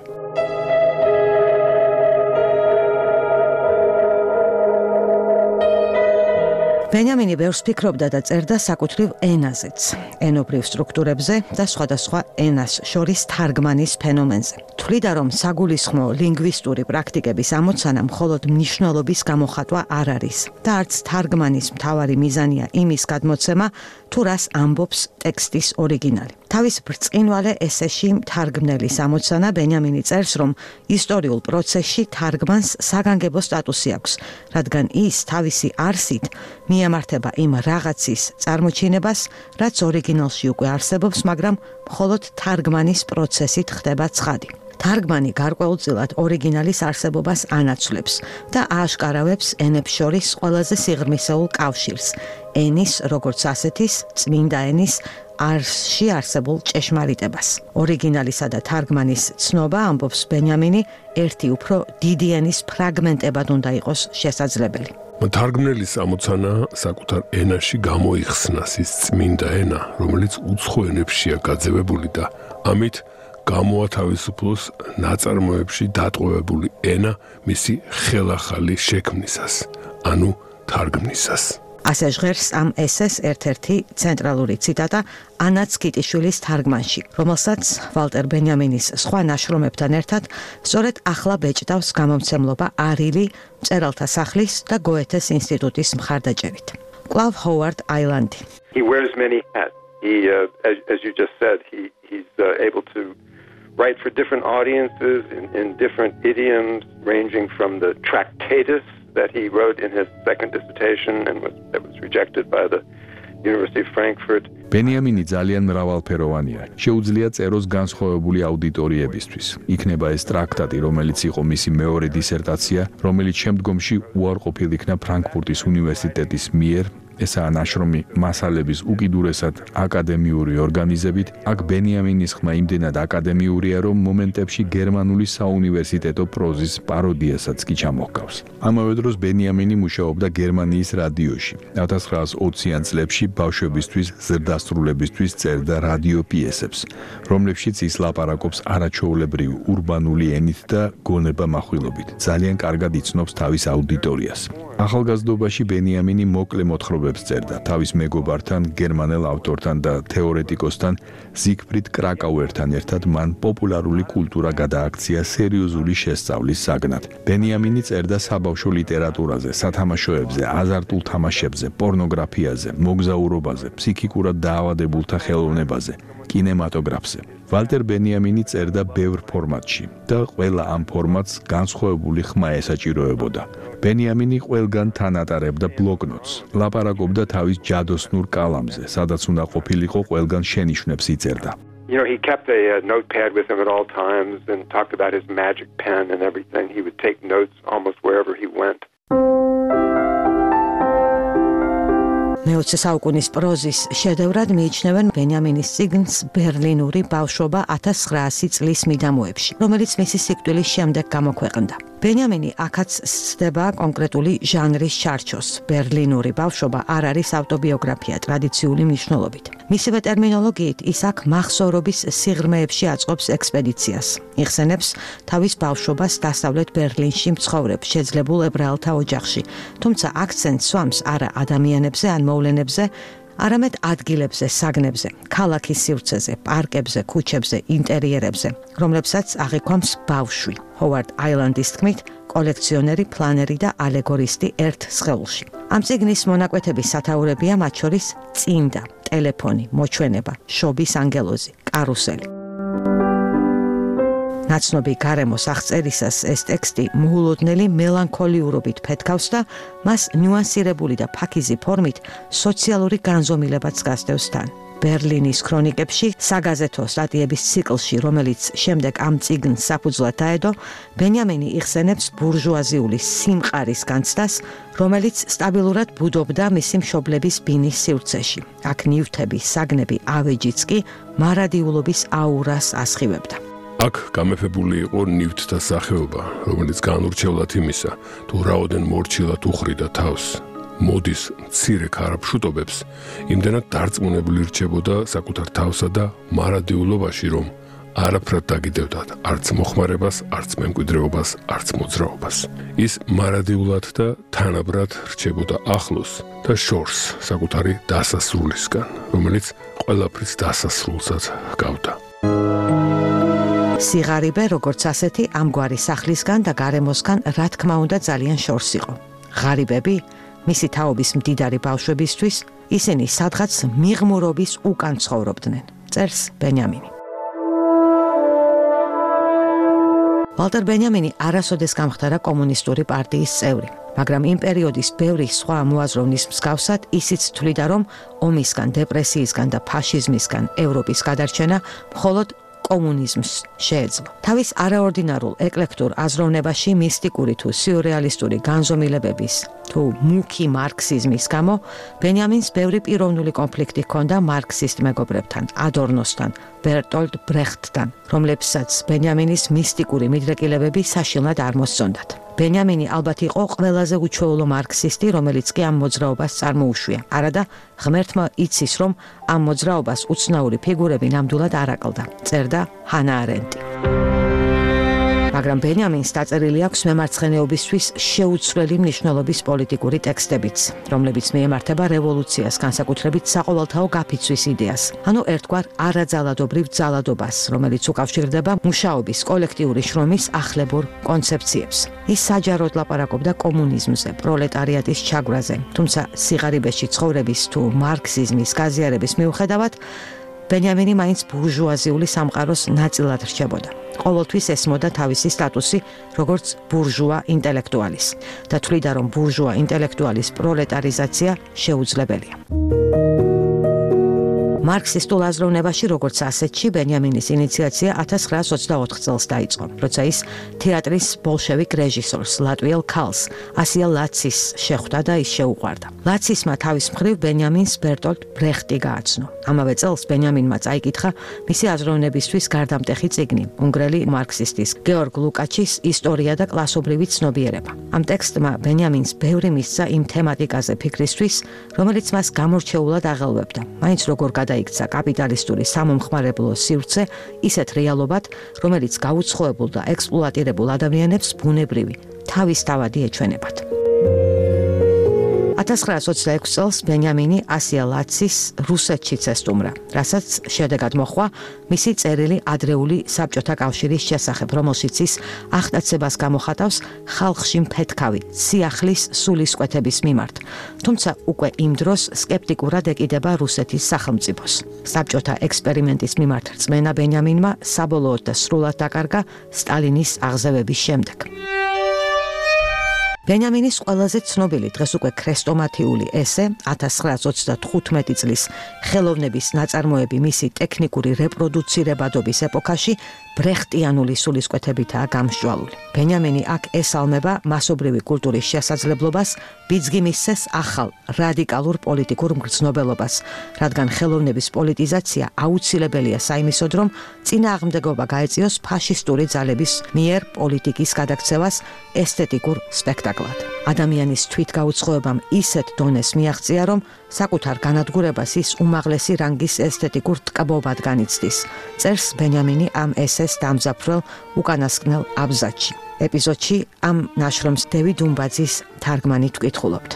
ბენიამინი ბევრს ფიქრობდა და წერდა საკუთრივ ენაზეც, ენობრივ სტრუქტურებზე და სხვადასხვა ენას შორის თარგმანის ფენომენზე. თვლიდა, რომ საგულისხმო ლინგვისტური პრაქტიკების ამოცანა მხოლოდ მნიშვნელობის გამოხატვა არ არის და არც თარგმანის მთავარი მიზანია იმის გადმოცემა, თუ რას ამბობს ტექსტის ორიგინალი. თავის ბრწყინვალე ესეში თარგმნელის ამოცანა ბენიამინი წერს, რომ ისტორიულ პროცესში თარგმანს საგანგებო სტატუსი აქვს, რადგან ის თავისი არსით მიემართება იმ რაღაცის წარმოჩინებას, რაც ორიგინალში უკვე არსებობს, მაგრამ მხოლოდ თარგმანის პროცესით ხდება ცხადი. თარგმანი გარკვეულწილად ორიგინალის არსებობას ანაცვლებს და ააშკარავებს ენებს შორის ყველაზე სიღრმისეულ კავშირს, ენის როგორც ასეთის, წმინდა ენის არსში არსებულ ჭეშმარიტებას. ორიგინალისა და თარგმანის ცნობა, ამბობს ბენიამინი, ერთი უფრო დიდი ენის ფრაგმენტებად უნდა იყოს შესაძლებელი. თარგმნელის ამოცანა საკუთარ ენაში გამოიხსნას ის წმინდა ენა, რომელიც უცხო ენებშია გაძევებული და ამით გამოათავისუფლოს ნაწარმოებში დატყვევებული ენა მისი ხელახალი შექმნისას, ანუ თარგმნისას. ასე ჟღერს ამ ესეს ერთ-ერთი ცენტრალური ციტატა ანაც კიტიშვილის თარგმანში, რომელსაც ვალტერ ბენიამინის სხვა ნაშრომებთან ერთად სწორედ ახლა ბეჭდავს გამომცემლობა არილი, მწერალთა სახლის და გოეთეს ინსტიტუტის მხარდაჭერით. კლავ ჰოვარდ აილანდი. He wears many hats. He, as you just said, he's able to write for different audiences in different idioms, ranging from the Tractatus that he wrote in his second dissertation and that was rejected by the University of Frankfurt. ბენიამინი ძალიან მრავალფეროვანია. შეუძლია წეროს განსხვავებული აუდიტორიებისთვის. იქნება ეს ტრაქტატი, რომელიც იყო მისი მეორე დისერტაცია, რომელიც შემდგომში უარყოფილ იქნა ფრანკფურტის უნივერსიტეტის მიერ ესაა ნაშრომი მასალების უკიდურესად აკადემიური ორგანიზებით. აქ ბენიამინის ხმა იმდენად აკადემიურია, რომ მომენტებში გერმანული საუნივერსიტეტო პროზის პაროდიასაც კი ჩამოჰგავს. ამავე დროს ბენიამინი მუშაობდა გერმანიის რადიოში. 1920-იან წლებში ბავშვებისთვის ზრდასრულებისთვის წერდა რადიო პიესებს, რომლებშიც ის ლაპარაკობს არაჩვეულებრივ ურბანული ენით და გონება-מחვილობით. ძალიან კარგად იცნობს თავის აუდიტორიას. ახალგაზრდობაში ბენიამინი მოკლე მოთხრობებს წერდა თავის მეგობართან, გერმანელ ავტორთან და თეორეტიკოსთან ზიგფრიდ კრაკაუერთან ერთად. მან პოპულარული კულტურა გადააქცია სერიოზული შესწავლის საგნად. ბენიამინი წერდა საბავშვო ლიტერატურაზე, სათამაშოებზე, აზარტულ თამაშებზე, პორნოგრაფიაზე, მოგზაურობაზე, ფსიქიკურად დაავადებულთა ხელოვნებაზე, კინემატოგრაფზე. ვალტერ ბენიამინი წერდა ბევრ ფორმატში და ყველა ამ ფორმატს განსხვავებული ხმა ესაჭიროებოდა. ბენიამინი ყველგან თან ატარებდა ბლოკნოტს, ლაპარაკობდა თავის ჯადოსნურ კალამზე, სადაც უნდა ყოფილიყო ყველგან შენიშვნებს იწერდა. He kept a notepad with him at all times and talked about his magic pen and everything. He would take notes almost wherever he went. მე-20 საუკუნის პროზის შედევრად მიიჩნევენ ბენიამინის წიგნს ბერლინური ბავშვობა 1900 წლის მიდამოებში, რომელიც მისი სიკვდილის შემდეგ გამოქვეყნდა. ბენიამინი აქაც სცდება კონკრეტული ჟანრის ჩარჩოს. ბერლინური ბავშვობა არ არის ავტობიოგრაფია ტრადიციული მნიშვნელობით. მისივე ტერმინოლოგიით ის აქ მახსოვრობის სიღრმეებში აწყობს ექსპედიციას. იხსენებს თავის ბავშვობას დასავლეთ ბერლინში მცხოვრებ შეძლებულ ებრაელთა ოჯახში, თუმცა აქცენტს სვამს არა ადამიანებზე ან მოვლენებზე, არამედ ადგილებზე, საგნებზე, ქალაქის სივრცეზე, პარკებზე, ქუჩებზე, ინტერიერებზე, რომლებსაც აღიქვამს ბავშვი. ჰოვარდ აილანდის თქმით, კოლექციონერი, პლანერი და ალეგორისტი ერთ სხეულში. ამ წიგნის მონაკვეთების სათაურებია მათ შორის წინდა, ტელეფონი, მოჩვენება, შობის ანგელოზი, კარუსელი. ნაცნობი გარემოს აღწერისას ეს ტექსტი მოულოდნელი მელანქოლიურობით ფეთქავს და მას ნუანსირებული და ფაქიზი ფორმით სოციალური განზომილებაც გასდევს თან. ბერლინის ქრონიკებში, საგაზეთო სტატიების ციკლში, რომელიც შემდეგ ამ წიგნს საფუძვლად დაედო, ბენიამინი იხსენებს ბურჟუაზიული სიმყარის განცდას, რომელიც სტაბილურად ბუდობდა მისი მშობლების ბინის სივრცეში. აქ ნივთები, საგნები, ავეჯიც კი მარადიულობის აურას ასხივებდა. აქ გამეფებული იყო ნივთთა სახეობა, რომელიც განურჩევლად იმისა, თუ რაოდენ მორჩილად უხრიდა თავს. მოდის მცირე ქარაფშუტობებს, იმდენად დარწმუნებული რჩებოდა საკუთარ თავსა და მარადიულობაში, რომ არაფრად დაგიდევდათ არც მოხმარებას, არც მემკვიდრეობას, არც მოძრაობას. ის მარადიულად და თანაბრად რჩებოდა ახლოს და შორს საკუთარი დასასრულისგან, რომელიც ყველაფრის დასასრულსაც ჰგავდა. სიღარიბე, როგორც ასეთი, ამგვარი სახლისგან და გარემოსგან, რა თქმა უნდა, ძალიან შორს იყო. ღარიბები, მისი თაობის მდიდარი ბავშვებისთვის, ისინი სადღაც მიღმურობის უკან ცხოვრობდნენ. წერს ბენიამინი. ვალტერ ბენიამინი არასოდეს გამხდარა კომუნისტური პარტიის წევრი, მაგრამ იმ პერიოდის ბევრი სხვა მოაზროვნის მსგავსად ისიც თვლიდა, რომ ომისგან, დეპრესიისგან და ფაშიზმისგან ევროპის გადარჩენა მხოლოდ კომუნიზმს შეეძლო. თავის არაორდინარულ ეკლექტურ აზროვნებაში მისტიკური თუ სიურრეალისტური განზომილებების თუ მუქი მარქსიზმის გამო ბენიამინს ბევრი პიროვნული კონფლიქტი ჰქონდა მარქსისტ მეგობრებთან, ადორნოსთან, ბერტოლდ ბრეხტთან, რომლებსაც ბენიამინის მისტიკური მიდრეკილებები საშინლად არ მოსწონდათ. ბენიამინი ალბათ იყო ყველაზე უჩვეულო მარქსისტი, რომელიც კი ამ მოძრაობას წარმოუშვია. არადა ღმერთმა იცის, რომ ამ მოძრაობას უცნაური ფიგურები ნამდვილად არ აკლდა. წერდა ჰანა არენდი. მაგრამ ბენიამინს დაწერილი აქვს მემარცხენეობისთვის შეუცვლელი მნიშვნელობის პოლიტიკური ტექსტებიც, რომლებიც მიემართება რევოლუციას, განსაკუთრებით საყოველთაო გაფიცვის იდეას. ანუ ერთგვარ არაძალადობრივ ძალადობას, რომელიც უკავშირდება მუშაობის კოლექტიური შრომის ახლებურ კონცეფციებს. ის საჯაროდ ლაპარაკობდა კომუნიზმზე, პროლეტარიატის ჩაგვრაზე, თუმცა სიღარიბეში ცხოვრების თუ მარქსიზმის გაზიარების მიუხედავად, ბენიამინი მაინც ბურჟუაზიული სამყაროს ნაწილად რჩებოდა. ყოველთვის ესმოდა თავისი სტატუსი როგორც ბურჟუა ინტელექტუალის და თვლიდა, რომ ბურჟუა ინტელექტუალის პროლეტარიზაცია შეუძლებელია. მარქსისტულ აზროვნებაში, როგორც ასეთში, ბენიამინის ინიციაცია 1924 წელს დაიწყო, როცა ის თეატრის ბოლშევიკ რეჟისორს, ლატვიელ ქალს, ასია ლაცის შეხვდა და ის შეუყვარდა. ლაცისმა თავის მხრივ ბენიამინს ბერტოლტ ბრეხტი გააცნო. ამავე წელს ბენიამინმა წაიკითხა მისი აზროვნებისთვის გარდამტეხი წიგნი, უნგრელი მარქსისტის გეორგ ლუკაჩის ისტორია და კლასობრივი ცნობიერება. ამ ტექსტმა ბენიამინს ბევრი მისცა იმ თემატიკაზე ფიქრისთვის, რომელიც მას გამორჩეულად აღელვებდა. მაინც როგორ გადაიქცა კაპიტალისტური სამომხმარებლო სივრცე ისეთ რეალობად, რომელიც გაუცხოებულ და ექსპლუატირებულ ადამიანებს ბუნებრივი, თავისთავადი ეჩვენებათ. 1926 წელს ბენიამინი ასია ლაცის რუსეთშიც ესტუმრა, რასაც შედეგად მოჰყვა მისი წერილი ადრეული საბჭოთა კავშირის შესახებ, რომელშიც ის აღტაცებას გამოხატავს ხალხში მფეთქავი სიახლის სულისკვეთების მიმართ. თუმცა უკვე იმ დროს სკეპტიკურად ეკიდება რუსეთის სახელმწიფოს. საბჭოთა ექსპერიმენტის მიმართ რწმენა ბენიამინმა საბოლოოდ და სრულად დაკარგა სტალინის აღზევების შემდეგ. ბენიამინის ყველაზე ცნობილი დღეს უკვე ქრესტომათიული ესე 1935 წლის ხელოვნების ნაწარმოები მისი ტექნიკური რეპროდუცირებადობის ეპოქაში ბრეხტიანული სულისკვეთებითაა გამსჭვალული. ბენიამინი აქ ესალმება მასობრივი კულტურის შესაძლებლობას, ბიძგი მისცეს ახალ რადიკალურ პოლიტიკურ მგრძნობელობას, რადგან ხელოვნების პოლიტიზაცია აუცილებელია საიმისოდ, რომ წინააღმდეგობა გაეწიოს ფაშისტური ძალების მიერ პოლიტიკის გადაქცევას ესთეტიკურ სპექტაკლად. ადამიანის თვითგაუცხოებამ ისეთ დონეს მიაღწია, რომ საკუთარ განადგურებას ის უმაღლესი რანგის ესთეტიკურ ტკბობად განიცდის. წერს ბენიამინი ამ ესეს დამზაფრელ უკანასკნელ აბზაცში. ეპიზოდში ამ ნაშრომს დევიდ უმბაძის თარგმანით ვკითხულობთ.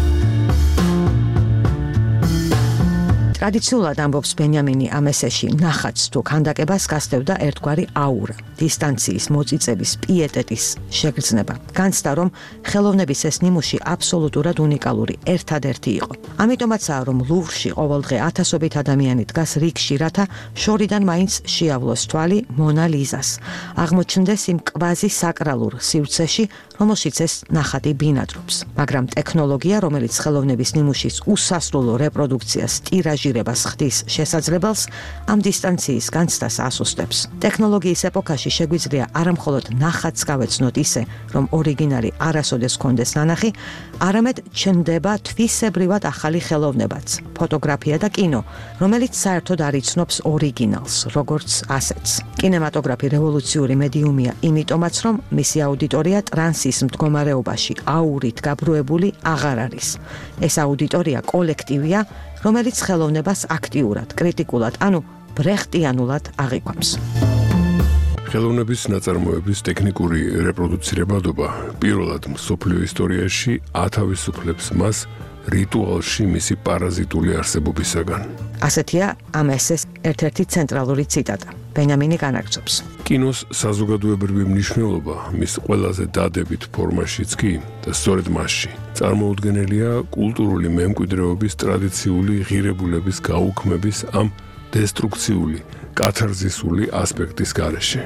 ტრადიციულად ამბობს ბენიამინი ამ ესეში, ნახატს თუ ქანდაკებას გასდევდა ერთგვარი აურა, დისტანციის, მოწიწების, პიეტეტის შეგრძნება. განცდა, რომ ხელოვნების ეს ნიმუში აბსოლუტურად უნიკალური, ერთადერთი იყო. ამიტომაცაა, რომ ლუვრში ყოველდღე ათასობით ადამიანი დგას რიგში, რათა შორიდან მაინც შეავლოს თვალი მონა ლიზას. აღმოჩნდეს იმ კვაზი საკრალურ სივრცეში, რომელშიც ეს ნახატი ბინადრობს. მაგრამ ტექნოლოგია, რომელიც ხელოვნების ნიმუშის უსასრულო რეპროდუქციას ტირაჟირებას ხდის შესაძლებელს, ამ დისტანციის განცდას ასუსტებს. ტექნოლოგიის ეპოქაში შეგვიძლია არამხოლოდ ნახატს გავეცნოთ ისე, რომ ორიგინალი არასოდეს ჰქონდეს ნანახი, არამედ ჩნდება თვისებრივად ახალი ხელოვნებაც, ფოტოგრაფია და კინო, რომელიც საერთოდ არ იცნობს ორიგინალს, როგორც ასეთს. კინემატოგრაფი რევოლუციური მედიუმია იმიტომაც, რომ მისი აუდიტორია ტრანსის მდგომარეობაში აურით გაბრუებული აღარ არის. ეს აუდიტორია კოლექტივია, რომელიც ხელოვნებას აქტიურად, კრიტიკულად, ანუ ბრეხტიანულად აღიქვამს. ხელოვნების ნაწარმოების ტექნიკური რეპროდუცირებადობა პირველად მსოფლიო ისტორიაში ათავისუფლებს მას რიტუალში მისი პარაზიტული არსებობისაგან. ასეთია ამ ესეს ერთ-ერთი ცენტრალური ციტატა. ბენიამინი განაგრძობს. კინოს საზოგადოებრივი მნიშვნელობა მის ყველაზე დადებით ფორმაშიც კი და სწორედ მასში წარმოუდგენელია კულტურული მემკვიდრეობის ტრადიციული ღირებულების გაუქმების ამ დესტრუქციული, კათარზისული ასპექტის გარეშე.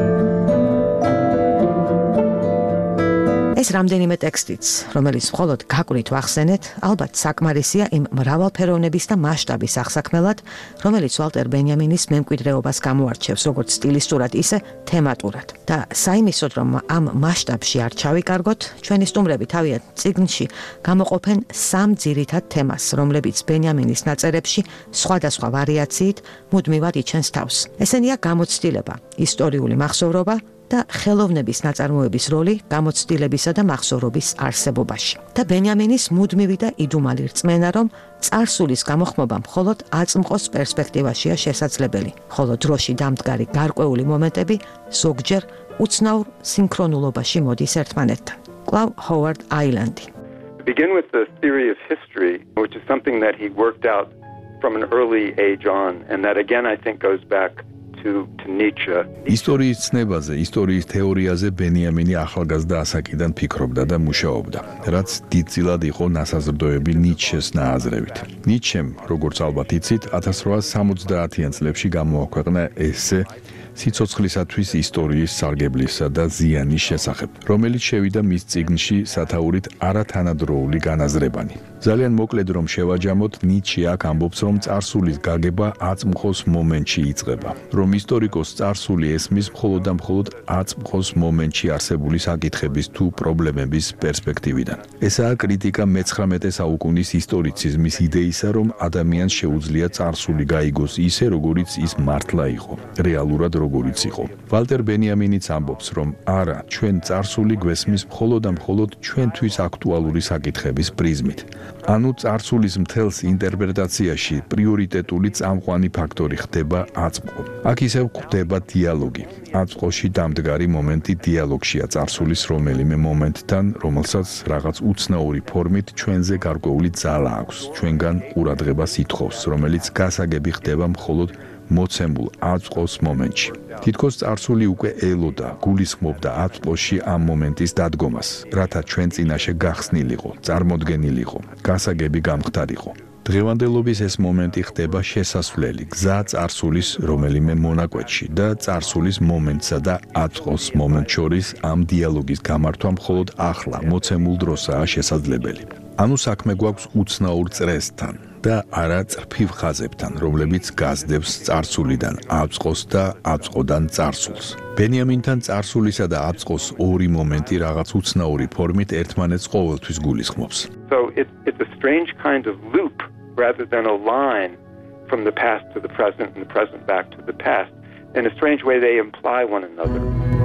ეს რამდენიმე ტექსტიც, რომელიც მხოლოდ გაკვირით ვახსენეთ, ალბათ საკმარისია იმ მრავალფეროვნების და მასშტაბის აღსაქმელად, რომელიც ვალტერ ბენიამინის მემკვიდრეობას გამოარჩევს, როგორც სტილისტურად, ისე თემატურად. და საიმისოდ, რომ ამ მასშტაბში არ ჩავიკარგოთ, ჩვენი სტუმრები თავიანთ წიგნში გამოყოფენ სამ ძირითად თემას, რომლებიც ბენიამინის ნაწერებში სხვადასხვა ვარიაციით მუდმივად იჩენს თავს. ესენია გამოცდილება, ისტორიული მახსოვრობა და ხელოვნების ნაწარმოების როლი გამოცდილებისა და მახსოვრობის არსებობაში. და ბენიამინის მუდმივი და იდუმალი რწმენა, რომ წარსულის გამოხმობა მხოლოდ აწმყოს პერსპექტივაშია შესაძლებელი, ხოლო დროში დამდგარი გარკვეული მომენტები ზოგჯერ უცნაურ სინქრონულობაში მოდის ერთმანეთთან. კлау ჰოვარდ აილანდი. Begin with the theory of history, which is something that he worked out from an early age on, and that again I think goes back to Nietzsche. ისტორიის ცნებაზე, ისტორიის თეორიაზე ბენიამინი ახალგაზრდა ასაკიდან ფიქრობდა და მუშაობდა, რაც დიდწილად იყო ნასაზრდოები ნიცშეს ნააზრევით. ნიცშემ, როგორც ალბათ იცით, 1870-იან წლებში გამოაქვეყნა ესე სიცოცხლისათვის ისტორიის სარგებლისა და ზიანის შესახებ, რომელიც შევიდა მის წიგნში სათაურით არათანადროული განაზრებანი. ძალიან მოკლედ რომ შევაჯამოთ, ნიცშე აქ ამბობს, რომ წარსულის გაგება აწმყოს მომენტში იწყება, რომ ისტორიკოს წარსული ესმის მხოლოდ და მხოლოდ აწმყოს მომენტში არსებული საკითხების თუ პრობლემების პერსპექტივიდან. ესაა კრიტიკა მე-19 საუკუნის ისტორიციზმის იდეისა, რომ ადამიანს შეუძლია წარსული გაიგოს ისე, როგორიც ის მართლა იყო, რეალურად როგორიც იყო. ვალტერ ბენიამინიც ამბობს, რომ არა, ჩვენ წარსული გვესმის მხოლოდ და მხოლოდ ჩვენთვის აქტუალური საკითხების პრიზმით. ანუ წარსულის მთელს ინტერპრეტაციაში პრიორიტეტული წამყვანი ფაქტორი ხდება აწმყო. აქ ისევ ხდება დიალოგი. აწმყოში დამდგარი მომენტი დიალოგშია წარსულის რომელიმე მომენტთან, რომელსაც რაღაც უცნაური ფორმით ჩვენზე გარკვეული ძალა აქვს, ჩვენგან ყურადღებას ითხოვს, რომელიც გასაგები ხდება მხოლოდ მოცემულ აწმყოს მომენტში. თითქოს წარსული უკვე ელოდა, გულისხმობდა აწმყოში ამ მომენტის დადგომას, რათა ჩვენ წინაშე გახსნილიყო, წარმოდგენილიყო, გასაგები გამხდარიყო. დღევანდელობის ეს მომენტი ხდება შესასვლელი, გზა წარსულის რომელიმე მონაკვეთში და წარსულის მომენტსა და აწმყოს მომენტ შორის ამ დიალოგის გამართვა მხოლოდ ახლა, მოცემულ დროსაა შესაძლებელი. ანუ საქმე გვაქვს უცნაურ წრესთან და არა წრფივ ხაზებთან, რომლებიც გაზდებს წარსულიდან აწმყოს და აწმყოდან წარსულს. ბენიამინთან წარსულისა და აწმყოს ორი მომენტი რაღაც უცნაური ფორმით ერთმანეთს ყოველთვის გულისხმობს. So it's a strange kind of loop rather than a line from the past to the present and the present back to the past. In a strange way they imply one another.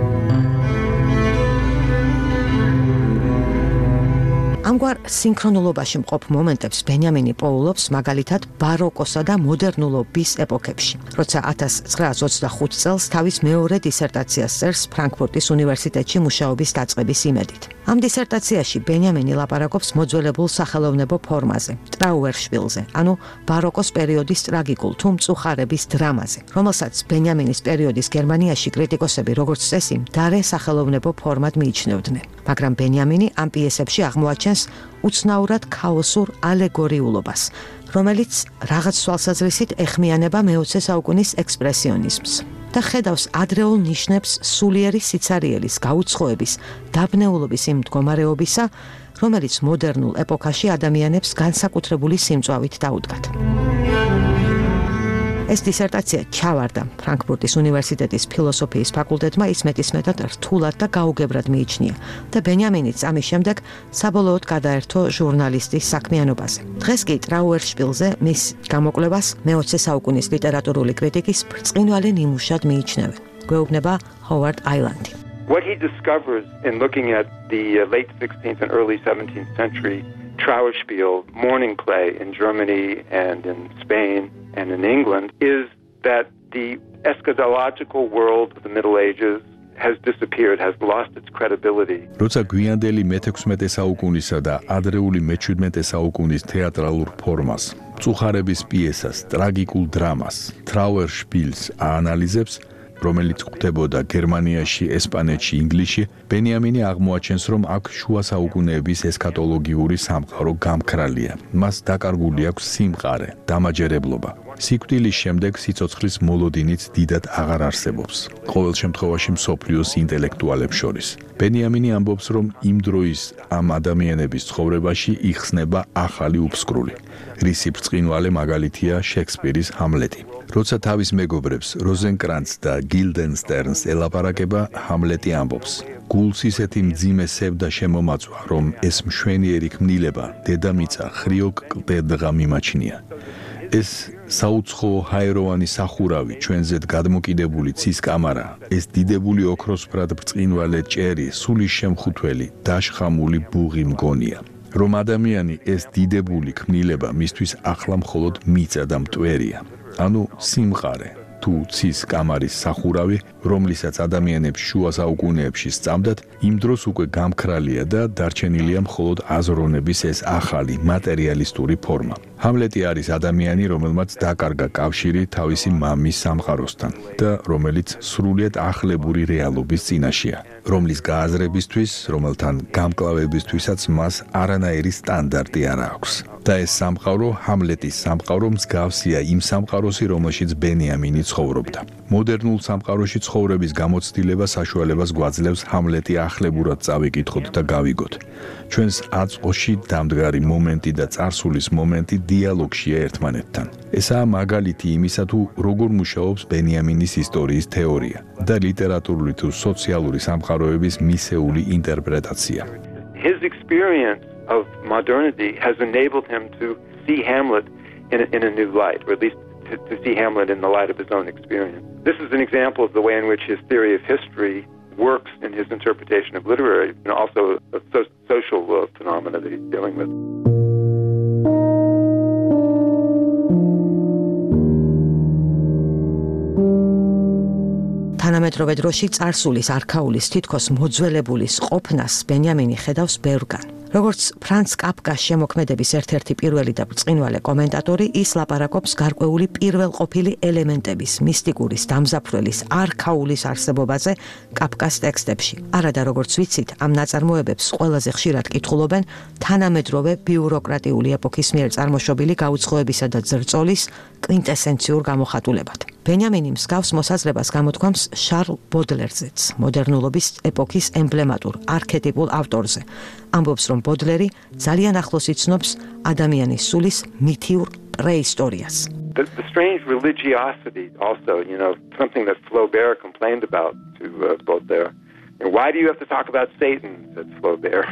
ამგვარ სინქრონულობაში მყოფ მომენტებს ბენიამინი პოულობს მაგალითად ბაროკოსა და მოდერნულობის ეპოქებში. როცა 1925 წელს თავის მეორე დისერტაციას წერს ფრანკფურტის უნივერსიტეტში მუშაობის დაწყების იმედით. ამ დისერტაციაში ბენიამინი ლაპარაკობს მოძველებულ სახელოვნებო ფორმაზე, ტრაუერშპილზე, ანუ ბაროკოს პერიოდის ტრაგიკულ თუ მწუხარების დრამაზე, რომელსაც ბენიამინის პერიოდის გერმანიაში კრიტიკოსები როგორც წესი მდარე სახელოვნებო ფორმად მიიჩნევდნენ. მაგრამ ბენიამინი ამ პიესებში აღმოაჩენს უცნაურად ქაოსურ ალეგორიულობას, რომელიც რაღაც თვალსაზრისით ეხმიანება მე-20 საუკუნის ექსპრესიონიზმს და ხედავს ადრეულ ნიშნებს სულიერი სიცარიელის, გაუცხოების, დაბნეულობის იმ მდგომარეობისა, რომელიც მოდერნულ ეპოქაში ადამიანებს განსაკუთრებული სიმწვავით დაუდგათ. ეს დისერტაცია ჩავარდა ფრანკფურტის უნივერსიტეტის ფილოსოფიის ფაკულტეტმა ის მეტისმეტად რთულად და გაუგებრად მიიჩნია და ბენიამინიც ამის შემდეგ საბოლოოდ გადაერთო ჟურნალისტის საქმიანობაზე. დღეს კი ტრაუერშპილზე მის გამოკვლევას მე-20 საუკუნის ლიტერატურული კრიტიკის ბრწყინვალე ნიმუშად მიიჩნევენ. გვეუბნება ჰოვარდ აილანდი. What he discovers in looking at the late 16th and early 17th century Trauerspiel mourning play in Germany and in Spain and in England is that the eschatological world of the Middle Ages has disappeared, has lost its credibility. როცა გვიანდელი მე-16 საუკუნისა და ადრეული მე-17 საუკუნის თეატრალურ ფორმას, მწუხარების პიესას, ტრაგიკულ დრამას, ტრაუერშპილს აანალიზებს, რომელიც ხდებოდა გერმანიაში, ესპანეთში, ინგლისში, ბენიამინი აღმოაჩენს, რომ აქ შუა საუკუნეების ესქატოლოგიური სამყარო გამქრალია. მას დაკარგული აქვს სიმყარე, დამაჯერებლობა. სიკვდილის შემდეგ სიცოცხლის მოლოდინიც დიდად აღარ არსებობს. ყოველ შემთხვევაში მსოფლიოს ინტელექტუალებს შორის. ბენიამინი ამბობს, რომ იმ დროის ამ ადამიანების ცხოვრებაში იხსნება ახალი უფსკრული, რისი ბრწყინვალე მაგალითია შექსპირის ჰამლეტი. როცა თავის მეგობრებს როზენკრანცს და გილდენსტერნს ელაპარაკება, ჰამლეტი ამბობს: გულს ისეთი მძიმე სევდა შემომაწვა, რომ ეს მშვენიერი ქმნილება დედამიწა ხრიოკ კლდედღა მიმაჩნია. ეს საუცხო ჰაეროვანი სახურავი, ჩვენზედ გადმოკიდებული ცის კამარა, ეს დიდებული ოქროსფრად ბრწყინვალე ჭერი, სულის შემხუთველი, დაშხამული ბუღი მგონია. რომ ადამიანი ეს დიდებული ქმნილება მისთვის ახლა მხოლოდ მიწა და მტვერია. ანუ სიმყარე თუ ცის კამარის სახურავი, რომლისაც ადამიანებს შუა საუკუნეებში სწამდათ, იმ დროს უკვე გამქრალია და დარჩენილია მხოლოდ აზროვნების ეს ახალი მატერიალისტური ფორმა. ჰამლეტი არის ადამიანი, რომელმაც დაკარგა კავშირი თავისი მამის სამყაროსთან და რომელიც სრულიად ახლებური რეალობის წინაშეა, რომლის გააზრებისთვის, რომელთან გამკლავებისთვისაც მას არანაირი სტანდარტი არ აქვს. და ეს სამყარო, ჰამლეტის სამყარო მსგავსია იმ სამყაროსი, რომელშიც ბენიამინი ცხოვრობდა. მოდერნულ სამყაროში ცხოვრების გამოცდილება საშუალებას გვაძლევს ჰამლეტი ახლებურად წავიკითხოთ და გავიგოთ. ჩვენს აწმყოში დამდგარი მომენტი და წარსულის მომენტი დიალოგშია ერთმანეთთან. ესაა მაგალითი იმისა, თუ როგორ მუშაობს ბენიამინის ისტორიის თეორია და ლიტერატურული თუ სოციალური სამყაროების მისეული ინტერპრეტაცია. His experience of modernity has enabled him to see Hamlet in a new light, or at least to see Hamlet in the light of his own experience. This is an example of the way in which his theory of history works in his interpretation of literary and also of social phenomena that he's dealing with. თანამედროვე დროში წარსულის არქაულის თითქოს მოძველებულის ყოფნას ბენიამინი ხედავს ბევრგან. როგორც ფრანც კაფკას შემოქმედების ერთ-ერთი პირველი და ბრწყინვალე კომენტატორი, ის ლაპარაკობს გარკვეული პირველყოფილი ელემენტების, მისტიკურის, დამზაფრველის, არქაულის არსებობაზე კაფკას ტექსტებში. არადა როგორც ვიცით, ამ ნაწარმოებებს ყველაზე ხშირად კითხულობენ თანამედროვე ბიუროკრატიული ეპოქის მიერ წარმოშობილი გაუცხოებისა და ზრწოლის კვინტესენციურ გამოხატულებად. ბენიამინი მსგავს მოსაზრებას გამოთქვამს შარლ ბოდლერზეც, მოდერნულობის ეპოქის ემბლემატურ, არქეტიპულ ავტორზე. ამბობს, რომ ბოდლერი ძალიან ახლოს იცნობს ადამიანის სულის მითიურ პრეისტორიას. The strange religiosity also, something that Flaubert complained about to Baudelaire. Why do you have to talk about Satan, said Flaubert.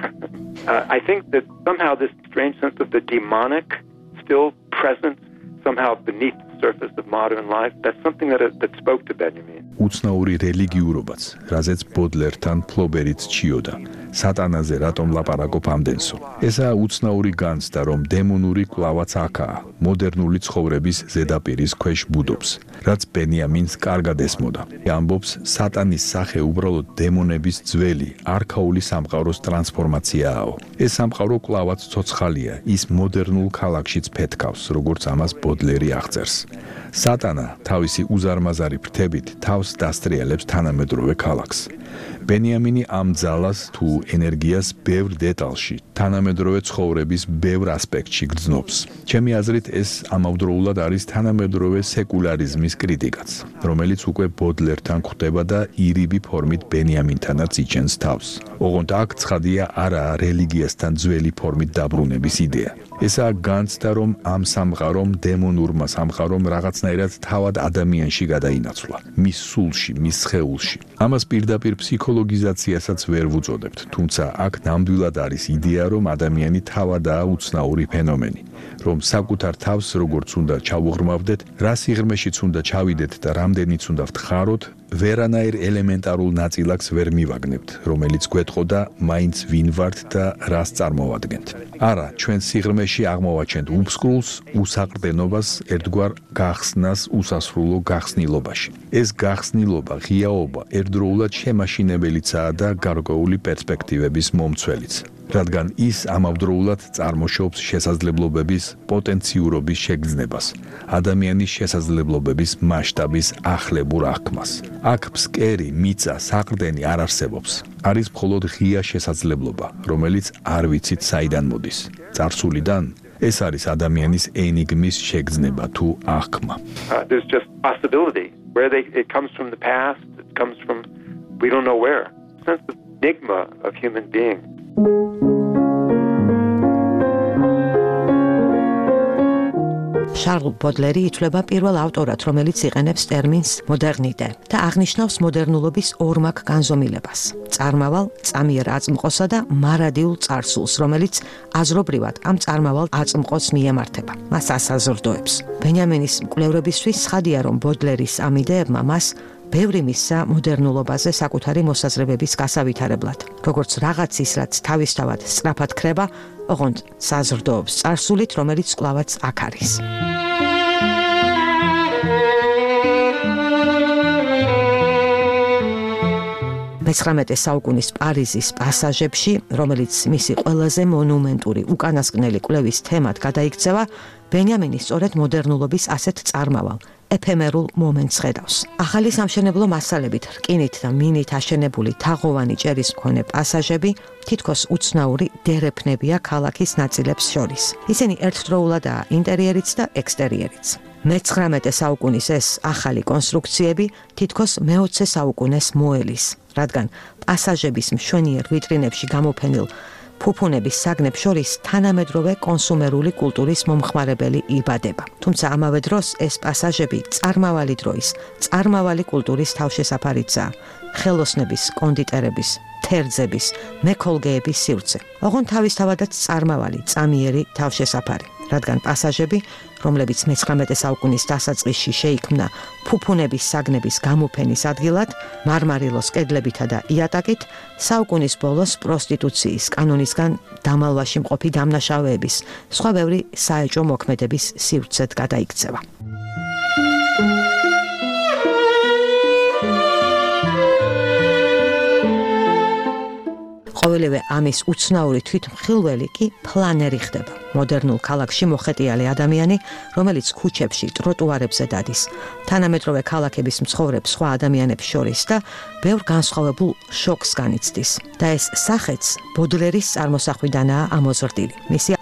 I think that somehow this strange sense of the demonic still present somehow beneath the surface of modern life, that's something that spoke to Benjamin. უცნაური რელიგიურობაც, რაზეც ბოდლერთან ფლობერიც ჩიოდა. სატანაზე რატომ ლაპარაკობ ამდენსო? ესაა უცნაური განცდა, რომ დემონური კვლავაც აქაა, მოდერნული ცხოვრების ზედაპირის ქვეშ ბუდობს, რაც ბენიამინს კარგად ესმოდა. ამბობს, სატანის სახე უბრალოდ დემონების ძველი, არქაული სამყაროს ტრანსფორმაციააო. ეს სამყარო კვლავაც ცოცხალია, ის მოდერნულ ქალაქშიც ფეთქავს, როგორც ამას ბოდლერი აღწერს. სატანა თავისი უზარმაზარი ფრთებით თავს დასტრიალებს თანამედროვე ქალაქს. ბენიამინი ამ ძალას თუ ენერგიას ბევრ დეტალში, თანამედროვე ცხოვრების ბევრ ასპექტში გრძნობს. ჩემი აზრით, ეს ამავდროულად არის თანამედროვე სეკულარიზმის კრიტიკაც, რომელიც უკვე ბოდლერთან გვხვდება და ირიბი ფორმით ბენიამინთანაც იჩენს თავს. ოღონდ აქ ცხადია არაა რელიგიასთან ძველი ფორმით დაბრუნების იდეა. ესაა განცდა, რომ ამ სამყარომ, დემონურმა სამყარომ რაღაცნაირად თავად ადამიანში გადაინაცვლა, მის სულში, მის სხეულში. ამას პირდაპირ ფსიქოლოგიზაციასაც ვერ ვუწოდებთ, თუმცა აქ ნამდვილად არის იდეა, რომ ადამიანი თავადაა უცნაური ფენომენი, რომ საკუთარ თავს როგორც უნდა ჩავუღრმავდეთ, რა სიღრმეშიც უნდა ჩავიდეთ და რამდენიც უნდა ვთხაროთ, ვერანაირ ელემენტარულ ნაწილაკს ვერ მივაგნებთ, რომელიც გვეტყოდა მაინც ვინ ვართ და რას წარმოვადგენთ. არა, ჩვენ სიღრმეში აღმოვაჩენთ უფსკრულს, უსაყრდენობას, ერთგვარ გახსნას უსასრულო გახსნილობაში. ეს გახსნილობა, ღიაობა ერთდროულად შემაშინებელიცაა და გარკვეული პერსპექტივების მომცველიც. რადგან ის ამავდროულად წარმოშობს შესაძლებლობების პოტენციურობის შეგრძნებას, ადამიანის შესაძლებლობების მასშტაბის ახლებურ აღქმას. აქ ფსკერი, მიწა, საყრდენი არ არსებობს. არის მხოლოდ ღია შესაძლებლობა, რომელიც არ ვიცით საიდან მოდის. წარსულიდან ეს არის ადამიანის ენიგმის შეგრძნება თუ აღქმა. There's just possibility. It comes from the past, it comes from we don't know where. Sense of enigma of human being. შარლ ბოდლერი ითვლება პირველ ავტორად, რომელიც იყენებს ტერმინს მოდერნიტე და აღნიშნავს მოდერნულობის ორმაგ განზომილებას. წარმავალ, წამიერ აწმყოსა და მარადიულ წარსულს, რომელიც აზრობრივად ამ წარმავალ აწმყოს მიემართება. მას ასაზრდოებს. ბენიამინის მკვლევრებისთვის ცხადია, რომ ბოდლერის ამ იდეებმა მას ბევრი მისცა მოდერნულობაზე საკუთარი მოსაზრებების გასავითარებლად. როგორც რაღაცის, რაც თავისთავად სწრაფად ქრება, ოღონდ საზრდოობს წარსულით, რომელიც კვლავაც აქ არის. მე-19 საუკუნის პარიზის პასაჟებში, რომელიც მისი ყველაზე მონუმენტური უკანასკნელი კვლევის თემად გადაიქცევა, ბენიამინი სწორედ მოდერნულობის ასეთ წარმავალ, ეფემერულ მომენტს ხედავს. ახალი სამშენებლო მასალებით, რკინით და მინით აშენებული თაღოვანი ჭერის მქონე პასაჟები თითქოს უცნაური დერეფნებია ქალაქის ნაწილებს შორის. ისინი ერთდროულადაა ინტერიერიც და ექსტერიერიც. მე-19 საუკუნის ეს ახალი კონსტრუქციები თითქოს მე-20 საუკუნეს მოელის, რადგან პასაჟების მშვენიერ ვიტრინებში გამოფენილ ფუფუნების საგნებს შორის თანამედროვე კონსუმერული კულტურის მომხმარებელი იბადება. თუმცა ამავე დროს ეს პასაჟები წარმავალი დროის, წარმავალი კულტურის თავშესაფარიცაა, ხელოსნების, კონდიტერების, თერძების, მექოლგეების სივრცე. ოღონდ თავისთავადაც წარმავალი, წამიერი თავშესაფარი, რადგან პასაჟები, რომლებიც მე-19 საუკუნის დასაწყისში შეიქმნა ფუფუნების საგნების გამოფენის ადგილად, მარმარილოს კედლებითა და იატაკით, საუკუნის ბოლოს პროსტიტუციის კანონისგან დამალვაში მყოფი დამნაშავეების, სხვა ბევრი საეჭვო მოქმედების სივრცედ გადაიქცევა. ყოველივე ამის უცნაური თვითმხილველი კი პლანერი ხდება. მოდერნულ ქალაქში მოხეტიალე ადამიანი, რომელიც ქუჩებში, ტროტუარებზე დადის, თანამედროვე ქალაქების მცხოვრებ სხვა ადამიანებს შორის და ბევრ განსხვავებულ შოკს განიცდის. და ეს სახეც ბოდლერის წარმოსახვიდანაა ამოზრდილი. მისი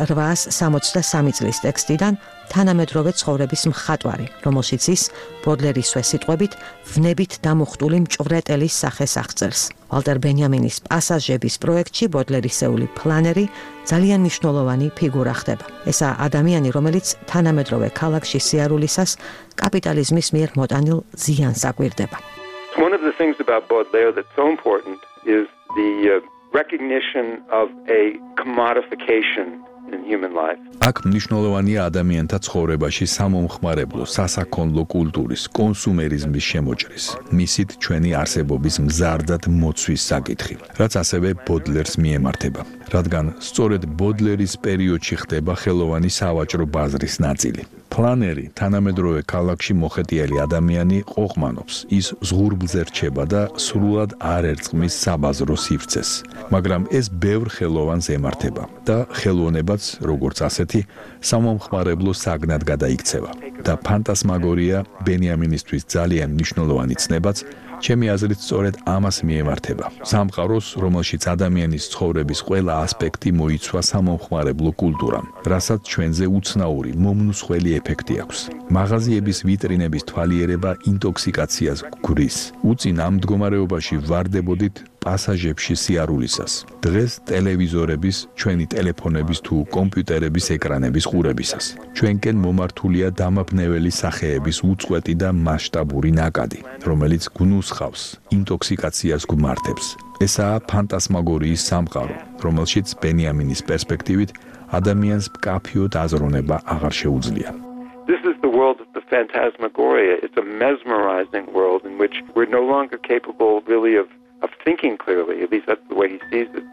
1863 წლის ტექსტიდან თანამედროვე ცხოვრების მხატვარი, რომელშიც ის ბოდლერისვე სიტყვებით ვნებით დამუხტული მჭვრეტელის სახეს აღწერს. ვალტერ ბენიამინის პასაჟების პროექტში ბოდლერისეული პლანერი ძალიან მნიშვნელოვანი ფიგურა ხდება. ესაა ადამიანი, რომელიც თანამედროვე ქალაქში სიარულისას კაპიტალიზმის მიერ მოტანილ ზიანს აკვირდება. One of the things about Baudelaire that's so important is the recognition of a commodification in human life. აქ მნიშვნელოვანია ადამიანთა ცხოვრებაში სამომხმარებლო, სასაქონლო კულტურის, კონსუმერიზმის შემოჭრის, მისით ჩვენი არსებობის მზარდად მოცვის საკითხი, რაც ასევე ბოდლერს მიემართება, რადგან სწორედ ბოდლერის პერიოდში ხდება ხელოვანი სავაჭრო ბაზრის ნაწილი. პლანერი თანამედროვე ქალაქში მოხეტიალი ადამიანი ყოყმანობს, ის ზღურბლზე რჩება და სრულად არ ერწყმის საბაზრო სივრცეს, მაგრამ ეს ბევრ ხელოვანს ემართება და ხელოვნებაც, როგორც ასეთი, სამომხმარებლო საგნად გადაიქცევა. და ფანტასმაგორია ბენიამინისთვის ძალიან მნიშვნელოვანი ცნებაც, ჩემი აზრით სწორედ ამას მიემართება. სამყაროს, რომელშიც ადამიანის ცხოვრების ყველა ასპექტი მოიცვა სამომხმარებლო კულტურამ, რასაც ჩვენზე უცნაური, მომნუსხველი ეფექტი აქვს. მაღაზიების ვიტრინების თვალიერება ინტოქსიკაციას გვრის. უწინ ამ მდგომარეობაში ვარდებოდით პასაჟებში სიარულისას. დღეს ტელევიზორების, ჩვენი ტელეფონების თუ კომპიუტერების ეკრანების ყურებისას. ჩვენკენ მომართულია დამაბნეველი სახეების უწყვეტი და მასშტაბური ნაკადი, რომელიც გნუსხავს, ინტოქსიკაციას გვმართებს. ესაა ფანტასმაგორიის სამყარო, რომელშიც ბენიამინის პერსპექტივით ადამიანს მკაფიოდ აზროვნება აღარ შეუძლია. This is the world of the phantasmagoria. It's a mesmerizing world in which we're no longer capable really of thinking clearly. At least that's the way he sees it.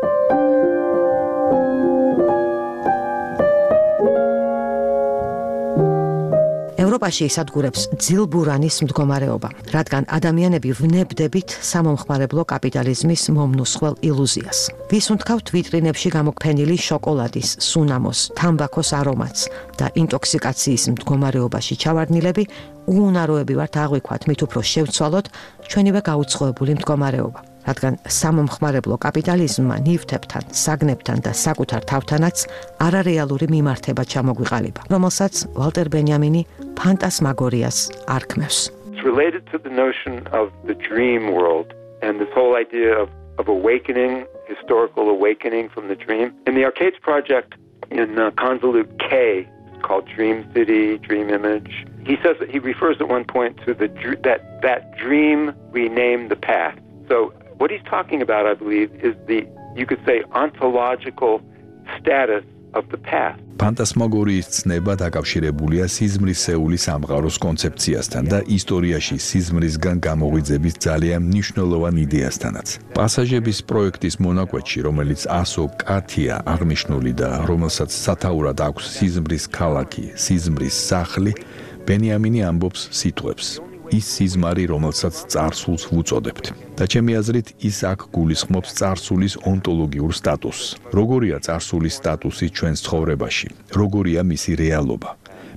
ევროპაში ისადგურებს ძილბურანის მდგომარეობა, რადგან ადამიანები ვნებდებით სამომხმარებლო კაპიტალიზმის მომნუსხვალ ილუზიას. ვისუნთქავთ ვიტრინებში გამოფენილი შოკოლადის, სუნამოს, თამბაქოს არომატს და ინტოქსიკაციის მდგომარეობაში ჩავარდნილები უუნაროები ვართ აღვიქვათ მით უფრო შევცვალოთ ჩვენივე გაუცხოებული მდგომარეობა. რადგან სამომხმარებლო კაპიტალიზმმა ნივთებთან, საგნებთან და საკუთარ თავთანაც არარეალური მიმართება ჩამოგვიყალიბა, რომელსაც ვალტერ ბენიამინი ფანტასმაგორიას არქმევს. It's related to the notion of the dream world and this whole idea of awakening, historical awakening from the dream. In the Arcades project in Convolute K, it's called Dream City, Dream Image. He says that he refers at one point to that dream renamed the path. So what he's talking about, I believe, is you could say, ontological status of the path. ფანტასმაგორიის ცნება დაკავშირებულია სიზმრისეული სამყაროს კონცეფციასთან და ისტორიაში სიზმრისგან გამოღვიძების ძალიან მნიშვნელოვან იდეასთანაც. პასაჟების პროექტის მონაკვეთში, რომელიც ასო კათია აღნიშნული და რომელსაც სათაურად აქვს სიზმრის ქალაქი, სიზმრის სახლი, ბენიამინი ამბობს სიტყვებს. ის სიზმარი, რომელსაც წარსულს ვუწოდებთ. და ჩემი აზრით, ის აქ გულისხმობს წარსულის ონტოლოგიურ სტატუსს. როგორია წარსულის სტატუსი ჩვენს ცხოვრებაში? როგორია მისი რეალობა?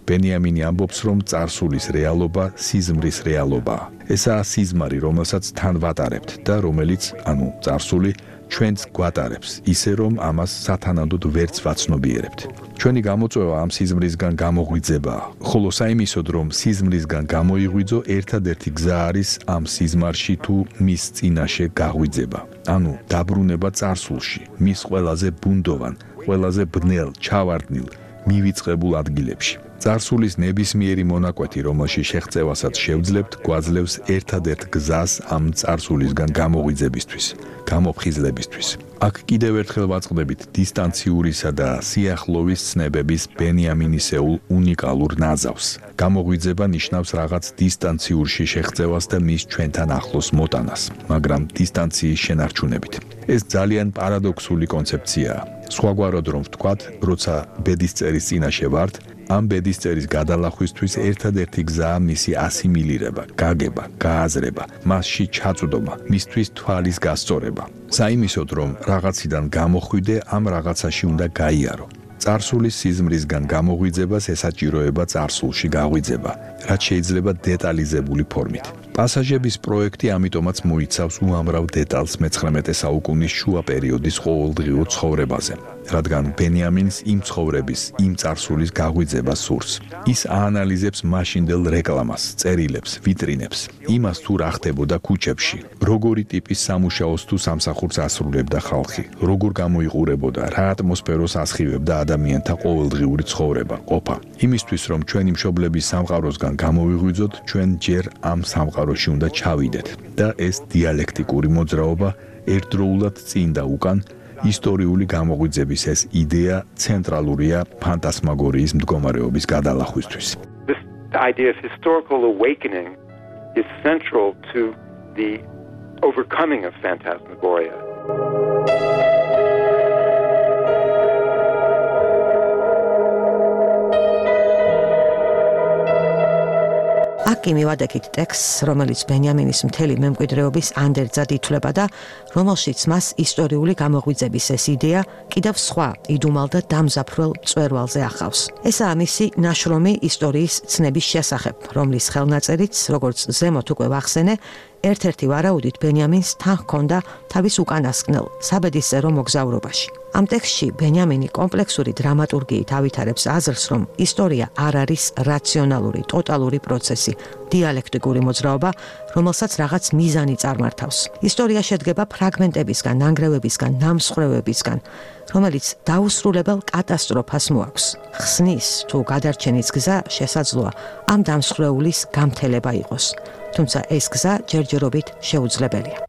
ბენიამინი ამბობს, რომ წარსულის რეალობა სიზმრის რეალობაა. ესაა სიზმარი, რომელსაც თან ვატარებთ და რომელიც, წარსული ჩვენც გვატარებს, ისე რომ ამას სათანადოდ ვერც ვაცნობიერებთ. ჩვენი გამოწვევა ამ სიზმრისგან გამოღვიძებაა, ხოლო საიმისოდ, რომ სიზმრისგან გამოიღვიძო, ერთადერთი გზა არის ამ სიზმარში თუ მის წინაშე გაღვიძება. დაბრუნება წარსულში, მის ყველაზე ბუნდოვან, ყველაზე ბნელ, ჩავარდნილ, მივიწყებულ ადგილებში. წარსულის ნებისმიერი მონაკვეთი, რომელში შეღწევასაც შევძლებთ, გვაძლევს ერთადერთ გზას ამ წარსულისგან გამოღვიძებისთვის, გამოფხიზლებისთვის. აქ კიდევ ერთხელ ვაწყდებით დისტანციურისა და სიახლოვის ცნებების ბენიამინისეულ უნიკალურ ნაზავს. გამოღვიძება ნიშნავს რაღაც დისტანციურში შეღწევას და მის ჩვენთან ახლოს მოტანას, მაგრამ დისტანციის შენარჩუნებით. ეს ძალიან პარადოქსული კონცეფციაა. სხვაგვარად რომ ვთქვათ, როცა ბედისწერის წინაშე ვართ, ამ ბედისწერის გადალახვისთვის ერთადერთი გზაა მისი ასიმილირება, გაგება, გააზრება, მასში ჩაწვდომა, მისთვის თვალის გასწორება. საიმისოდ, რომ რაღაციდან გამოხვიდე, ამ რაღაცაში უნდა გაიარო. წარსულის სიზმრისგან გამოღვიძებას ესაჭიროება წარსულში გაღვიძება, რაც შეიძლება დეტალიზებული ფორმით. პასაჟების პროექტი ამიტომაც მოიცავს უამრავ დეტალს მე-19 საუკუნის შუა პერიოდის ყოველდღიურ ცხოვრებაზე, რადგან ბენიამინს იმ ცხოვრების, იმ წარსულის გაღვიძება სურს. ის აანალიზებს მაშინდელ რეკლამას, წერილებს, ვიტრინებს, იმას თუ რა ხდებოდა ქუჩებში, როგორი ტიპის სამუშაოს თუ სამსახურს ასრულებდა ხალხი, როგორ გამოიყურებოდა, რა ატმოსფეროს ასხივებდა ადამიანთა ყოველდღიური ცხოვრება, ყოფა. იმისთვის, რომ ჩვენი მშობლების სამყაროსგან გამოვიღვიძოთ, ჩვენ ჯერ ამ სამყაროში უნდა ჩავიდეთ და ეს დიალექტიკური მოძრაობა ერთდროულად წინ და უკან ისტორიული გამოღვიძების ეს იდეა ცენტრალურია ფანტასმაგორიის მდგომარეობის გადალახვისთვის. This idea of historical awakening is central to the overcoming of phantasmagoria. აქ მივადექით ტექსტს, რომელიც ბენიამინის მთელი მემკვიდრეობის ანდერძად ითვლება და რომელშიც მას ისტორიული გამოღვიძების ეს იდეა კიდევ სხვა იდუმალ და დამზაფრველ მწვერვალზე ახავს. ესაა მისი ნაშრომი ისტორიის ცნების შესახებ, რომლის ხელნაწერიც, როგორც ზემოთ უკვე ვახსენე, ერთ-ერთი ვარაუდით ბენიამინს თან ჰქონდა თავის უკანასკნელ საბედისწერო მოგზაურობაში. ამ ტექსტში ბენიამინი კომპლექსური დრამატურგიით ავითარებს აზრს, რომ ისტორია არ არის რაციონალური, ტოტალური პროცესი, დიალექტიკური მოძრაობა, რომელსაც რაღაც მიზანი წარმართავს. ისტორია შედგება ფრაგმენტებისგან, ნანგრევებისგან, ნამსხვრევებისგან, რომელიც დაუსრულებელ კატასტროფას მოაქვს. ხსნის თუ გადარჩენის გზა შესაძლოა ამ დამსხვრეულის გამთელება იყოს, თუმცა ეს გზა ჯერჯერობით შეუძლებელია.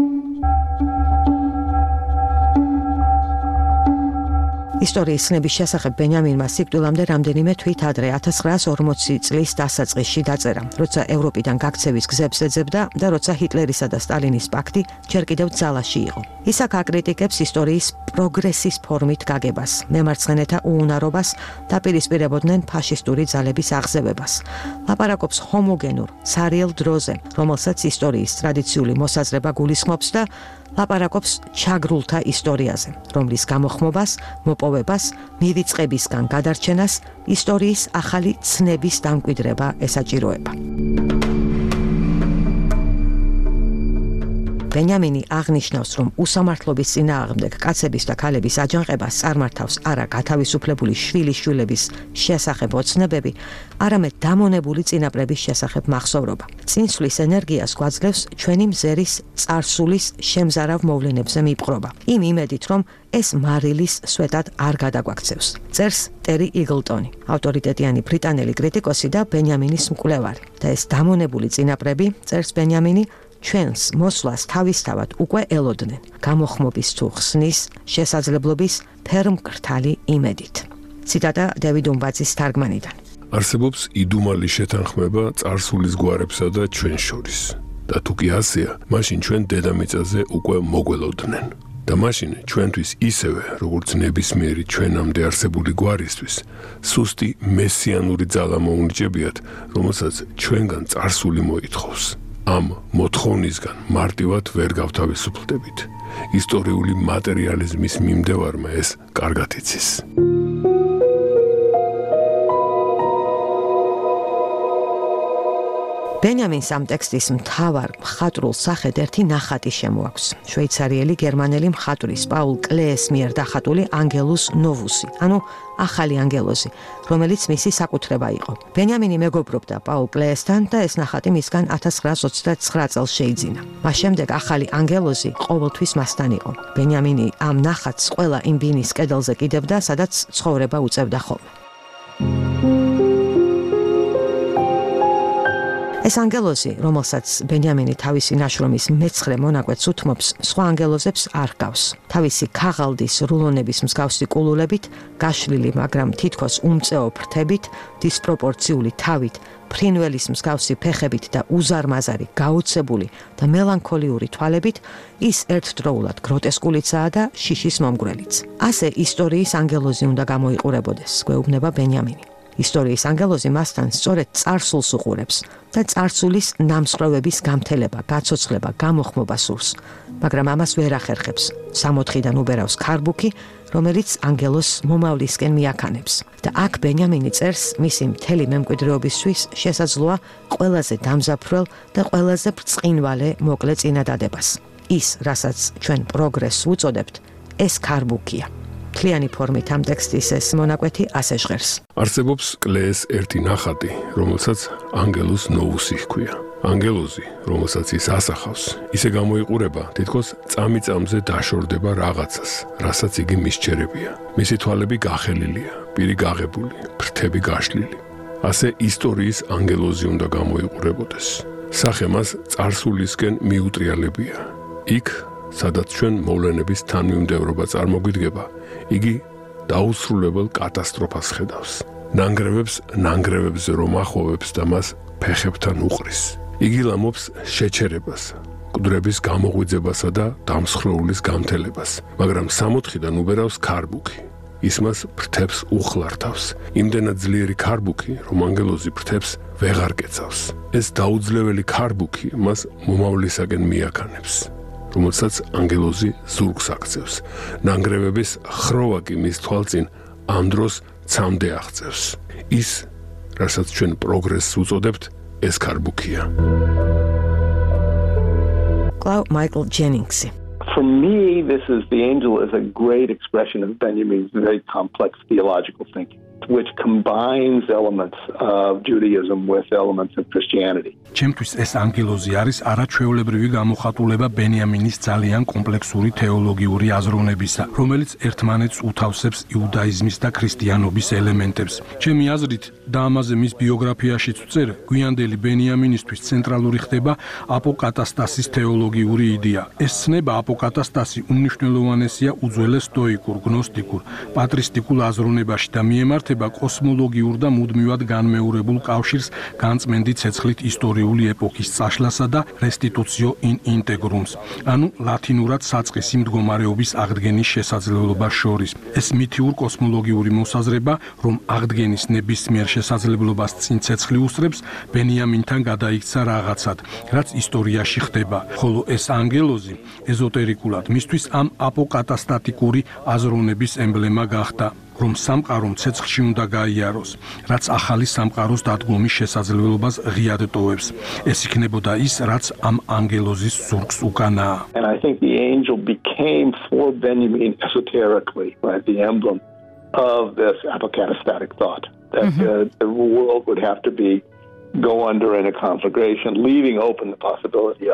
ისტორიის ცნების შესახებ ბენიამინმა სიკვდილამდე რამდენიმე თვით ადრე 1940 წლის დასაწყისში დაწერა, როცა ევროპიდან გაქცევის გზებს ეძებდა და როცა ჰიტლერისა და სტალინის პაქტი ჯერ კიდევ ძალაში იყო. ის აქ აკრიტიკებს ისტორიის პროგრესის ფორმით გაგებას, მემარცხენეთა უუნარობას, დაპირისპირებოდნენ ფაშისტური ძალების აღზევებას. ლაპარაკობს ჰომოგენურ, ცარიელ დროზე, რომელსაც ისტორიის ტრადიციული მოსაზრება გულისხმობს და ლაპარაკობს ჩაგრულთა ისტორიაზე, რომლის გამოხმობას, მოპოვებას, მივიწყებისგან გადარჩენას, ისტორიის ახალი ცნების დამკვიდრება ესაჭიროება. ბენიამინი აღნიშნავს, რომ უსამართლობის წინააღმდეგ კაცების და ქალების აჯანყებას წარმართავს არა გათავისუფლებული შვილიშვილების შესახებ ოცნებები, არამედ დამონებული წინაპრების შესახებ მახსოვრობა. წინსვლის ენერგიას გვაძლევს ჩვენი მზერის წარსულის შემზარავ მოვლენებზე მიპყრობა. იმ იმედით, რომ ეს მარილის სვეტად არ გადაგვაქცევს. წერს ტერი იგლტონი, ავტორიტეტიანი ბრიტანელი კრიტიკოსი და ბენიამინის მკვლევარი. და ეს დამონებული წინაპრები, წერს ბენიამინი, ჩვენს მოსვლას თავისთავად უკვე ელოდნენ, გამოხმობის თუ ხსნის შესაძლებლობის ფერმკრთალი იმედით. ციტატა დევიდ უმბაძის თარგმანიდან. არსებობს იდუმალი შეთანხმება წარსულის გვარებსა და ჩვენ შორის. და თუ კი ასეა, მაშინ ჩვენ დედამიწაზე უკვე მოგველოდნენ. და მაშინ ჩვენთვის ისევე, როგორც ნებისმიერი ჩვენამდე არსებული გვარისთვის, სუსტი მესიანური ძალა მოუნიჭებიათ, რომელსაც ჩვენგან წარსული მოითხოვს. ამ მოთხოვნისგან მარტივად ვერ გავთავისუფლდებით. ისტორიული მატერიალიზმის მიმდევარმა ეს კარგად იცის. ბენიამინს ამ ტექსტის მთავარ მხატვრულ სახედ ერთი ნახატი შემოაქვს. შვეიცარიელი გერმანელი მხატვრის პაულ კლეეს მიერ დახატული ანგელუს ნოვუსი, ანუ ახალი ანგელოზი, რომელიც მისი საკუთრება იყო. ბენიამინი მეგობრობდა პაულ კლეესთან და ეს ნახატი მისგან 1929 წელს შეიძინა. მას შემდეგ ახალი ანგელოზი ყოველთვის მასთან იყო. ბენიამინი ამ ნახატს ყველა იმ ბინის კედელზე კიდევდა, სადაც ცხოვრება უწევდა ხოლმე. ეს ანგელოზი, რომელსაც ბენიამინი თავისი ნაშრომის მეცხრე მონაკვეთს უთმობს, სხვა ანგელოზებს არ ჰგავს. თავისი ქაღალდის რულონების მსგავსი კულულებით, გაშლილი, მაგრამ თითქოს უმწეო ფრთებით, დისპროპორციული თავით, ფრინველის მსგავსი ფეხებით და უზარმაზარი, გაოცებული და მელანქოლიური თვალებით, ის ერთდროულად გროტესკულიცაა და შიშის მომგვრელიც. ასე ისტორიის ანგელოზი უნდა გამოიყურებოდეს, გვეუბნება ბენიამინი. ისტორიის ანგელოზი მასთან სწორედ წარსულს უყურებს და წარსულის ნამსხვრევების გამთელება, გაცოცხლება, გამოხმობა სურს, მაგრამ ამას ვერ ახერხებს. 60-დან უბერავს ქარბუქი, რომელიც ანგელოზს მომავლისკენ მიაქანებს. და აქ ბენიამინი წერს მისი მთელი მემკვიდრეობისთვის შესაძლოა ყველაზე დამზაფრველ და ყველაზე ბრწყინვალე მოკლე წინადადებას. ის, რასაც ჩვენ პროგრესს უწოდებთ, ეს ქარბუქია. მთლიანი ფორმით ამ ტექსტის ეს მონაკვეთი ასე ჟღერს. არსებობს კლეეს ერთი ნახატი, რომელსაც ანგელუს ნოვუსი ჰქვია. ანგელოზი, რომელსაც ის ასახავს, ისე გამოიყურება, თითქოს წამიწამზე დაშორდება რაღაცას, რასაც იგი მისჩერებია. მისი თვალები გახელილია, პირი გაღებული, ფრთები გაშლილი. ასე ისტორიის ანგელოზი უნდა გამოიყურებოდეს. სახე მას წარსულისკენ მიუტრიალებია. იქ, სადაც ჩვენ მოვლენების თანმიმდევრობა წარმოგვიდგება, იგი დაუსრულებელ კატასტროფას ხედავს. ნანგრევებზე რომ ახოვებს და მას ფეხებთან უყრის. იგი ლამობს შეჩერებას, მკვდრების გამოღვიძებასა და დამსხვრეულის გამთელებას, მაგრამ 60-დან უბერავს ქარბუქი. ის მას ფრთებს უხლართავს. იმდენად ძლიერი ქარბუქი, რომ ანგელოზი ფრთებს ვეღარ კეცავს. ეს დაუძლეველი ქარბუქი მას მომავლისაკენ მიაქანებს, რომელსაც ანგელოზი ზურგს აქცევს. ნანგრევების ხროვა კი მის თვალწინ ამ დროს ცამდე აღწევს. ის, რასაც ჩვენ პროგრესს უწოდებთ, ეს ქარბუქია. კლავ მაიკლ ჯენინგსი. For me, this is the angel is a great expression of Benjamin's very complex theological thinking, which combines elements of Judaism with elements of Christianity. ჩემთვის ეს ანგელოზი არის არაჩვეულებრივი გამოხატულება ბენიამინის ძალიან კომპლექსური თეოლოგიური აზროვნებისა, რომელიც ერთმანეთს უთავსებს იუდაიზმის და ქრისტიანობის ელემენტებს. ჩემი აზრით და ამაზე მის ბიოგრაფიაშიც ვწერ, გვიანდელი ბენიამინისთვის ცენტრალური ხდება აპოკატასტასის თეოლოგიური იდეა. ეს ცნება აპოკატასტასი უმნიშვნელოვანესია უძველეს სტოიკურ, გნოსტიკურ, პატრისტიკულ აზროვნებაში და მიემართება კოსმოლოგიურ და მუდმივად განმეორებულ კავშირს განწმენდი ცეცხლით ისტორიული ეპოქის წაშლასა და რესტიტუციო in integrums, ანუ ლათინურად საწყისი მდგომარეობის აღდგენის შესაძლებლობას შორის. ეს მითიურ კოსმოლოგიური მოსაზრება, რომ აღდგენის ნებისმიერ შესაძლებლობას წინ ცეცხლი უსწრებს, ბენიამინთან გადაიქცა რაღაცად, რაც ისტორიაში ხდება, ხოლო ეს ანგელოზი ეზოტერიკულად მისთვის ამ აპოკატასტატიკური აზროვნების ემბლემა გახდა, რომ სამყარომ ცეცხლში უნდა გაიაროს, რაც ახალი სამყაროს დადგომის შესაძლებლობას ღიად ტოვებს. ეს იქნებოდა ის, რაც ამ ანგელოზის ზურგს უკანაა. And I think the angel became for Benjamin esoterically, right, the emblem of this apocatastatic thought that the world would have to go under in a conflagration, leaving open the possibility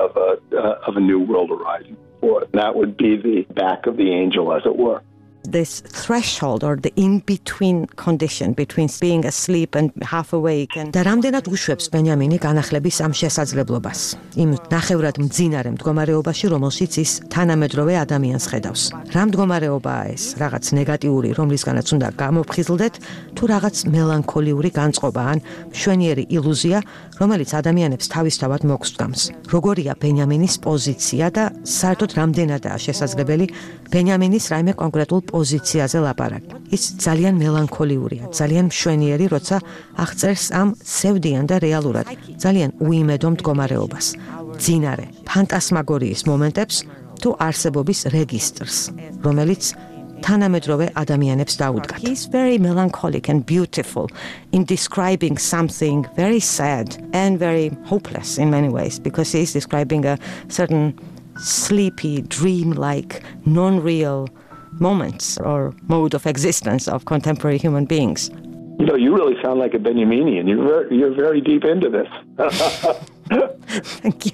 of a new world arising. That would be the back of the angel, as it were. This threshold or the in-between condition between being asleep and half awake and და რამდენად უშვებს ბენიამინი განახლების ამ შესაძლებლობას იმ ნახევრად მძინარე მდგომარეობაში, რომელშიც ის თანამედროვე ადამიანს ხედავს. რა მდგომარეობაა ეს? რაღაც ნეგატიური, რომლისგანაც უნდა გამოფხიზლდეთ, თუ რაღაც მელანქოლიური განწყობა ან მშვენიერი ილუზია, რომელიც ადამიანებს თავისთავად მოგსდგამს. როგორია ბენიამინის პოზიცია და საერთოდ რამდენადაა შესაძლებელი ბენიამინის რაიმე კონკრეტულ პოზიციაზე ლაპარაკი. ის ძალიან მელანქოლიურია, ძალიან მშვენიერი, როცა აღწერს ამ სევდიან და რეალურად ძალიან უიმედო მდგომარეობას, ძინარე, ფანტასმაგორიის მომენტებს თუ არსებობის რეგისტრს, რომელიც თანამედროვე ადამიანებს დაუდგათ. He's very melancholic and beautiful in describing something very sad and very hopeless in many ways because he's describing a certain sleepy, dream-like, non-real moments or mode of existence of contemporary human beings. You really sound like a Benjaminian. You're very deep into this. Thank you.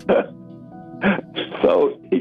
So,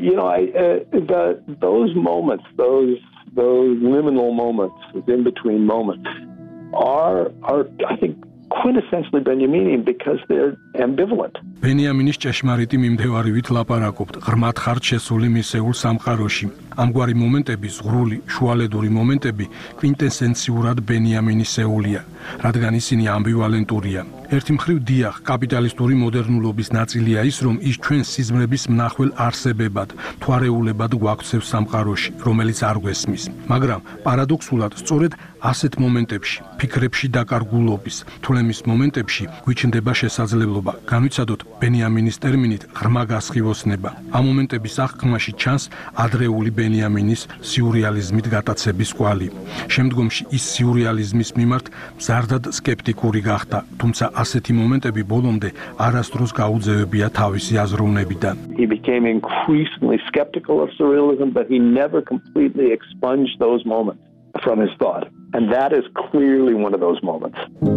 those moments, those liminal moments, those in-between moments, are I think, quintessentially Benjaminian because they're ambivalent. ბენიამინის ჭეშმარიტი მიმდევარივით ლაპარაკობთ ღრმად ხართ შესული მისეულ სამყაროში. ამგვარი მომენტები, ზღვრული, შუალედური მომენტები კვინტესენციურად ბენიამინისეულია, რადგან ისინი ამბივალენტურია. ერთი მხრივ დიახ, კაპიტალისტური მოდერნულობის ნაწილია ის, რომ ის ჩვენს სიზმრების მნახველ არსებებად, თვარეულებად გვაქცევს სამყაროში, რომელიც არ გვესმის. მაგრამ პარადოქსულად, სწორედ ასეთ მომენტებში, ფიქრებში დაკარგულობის, თვლემის მომენტებში გვიჩნდება შესაძლებლობა განვიცადოთ ბენიამინის ტერმინით ღრმა გასხივოსნება. ამ მომენტების აღქმაში ჩანს ადრეული ბენიამინის სიურეალიზმით გატაცების კვალი. შემდგომში ის სიურეალიზმის მიმართ მზარდად სკეპტიკური გახდა, თუმცა ასეთი მომენტები ბოლომდე არასდროს გაუძევებია თავისი აზროვნებიდან. He became increasingly skeptical of surrealism, but he never completely expunged those moments from his thought. And that is clearly one of those moments.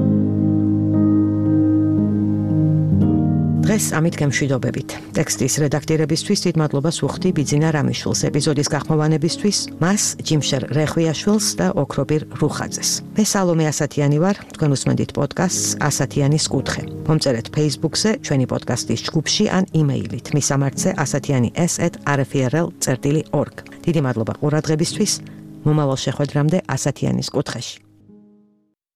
დღეს ამით გემშვიდობებით. ტექსტის რედაქტირებისთვის დიდ მადლობას ვუხდი ბიძინა რამიშვილს, ეპიზოდის გახმოვანებისთვის მას ჯიმშერ რეხვიაშვილს და ოქრობირ რუხაძეს. მე სალომე ასათიანი ვარ, თქვენ უსმენთ პოდკასტს ასათიანის კუთხე. მომწერეთ Facebook-ზე, ჩვენი პოდკასტის ჯგუფში ან იმეილით მისამართზე asatiyani@rfrl.org. დიდი მადლობა ყურადღებისთვის. მომავალ შეხვედრამდე ასათიანის კუთხეში.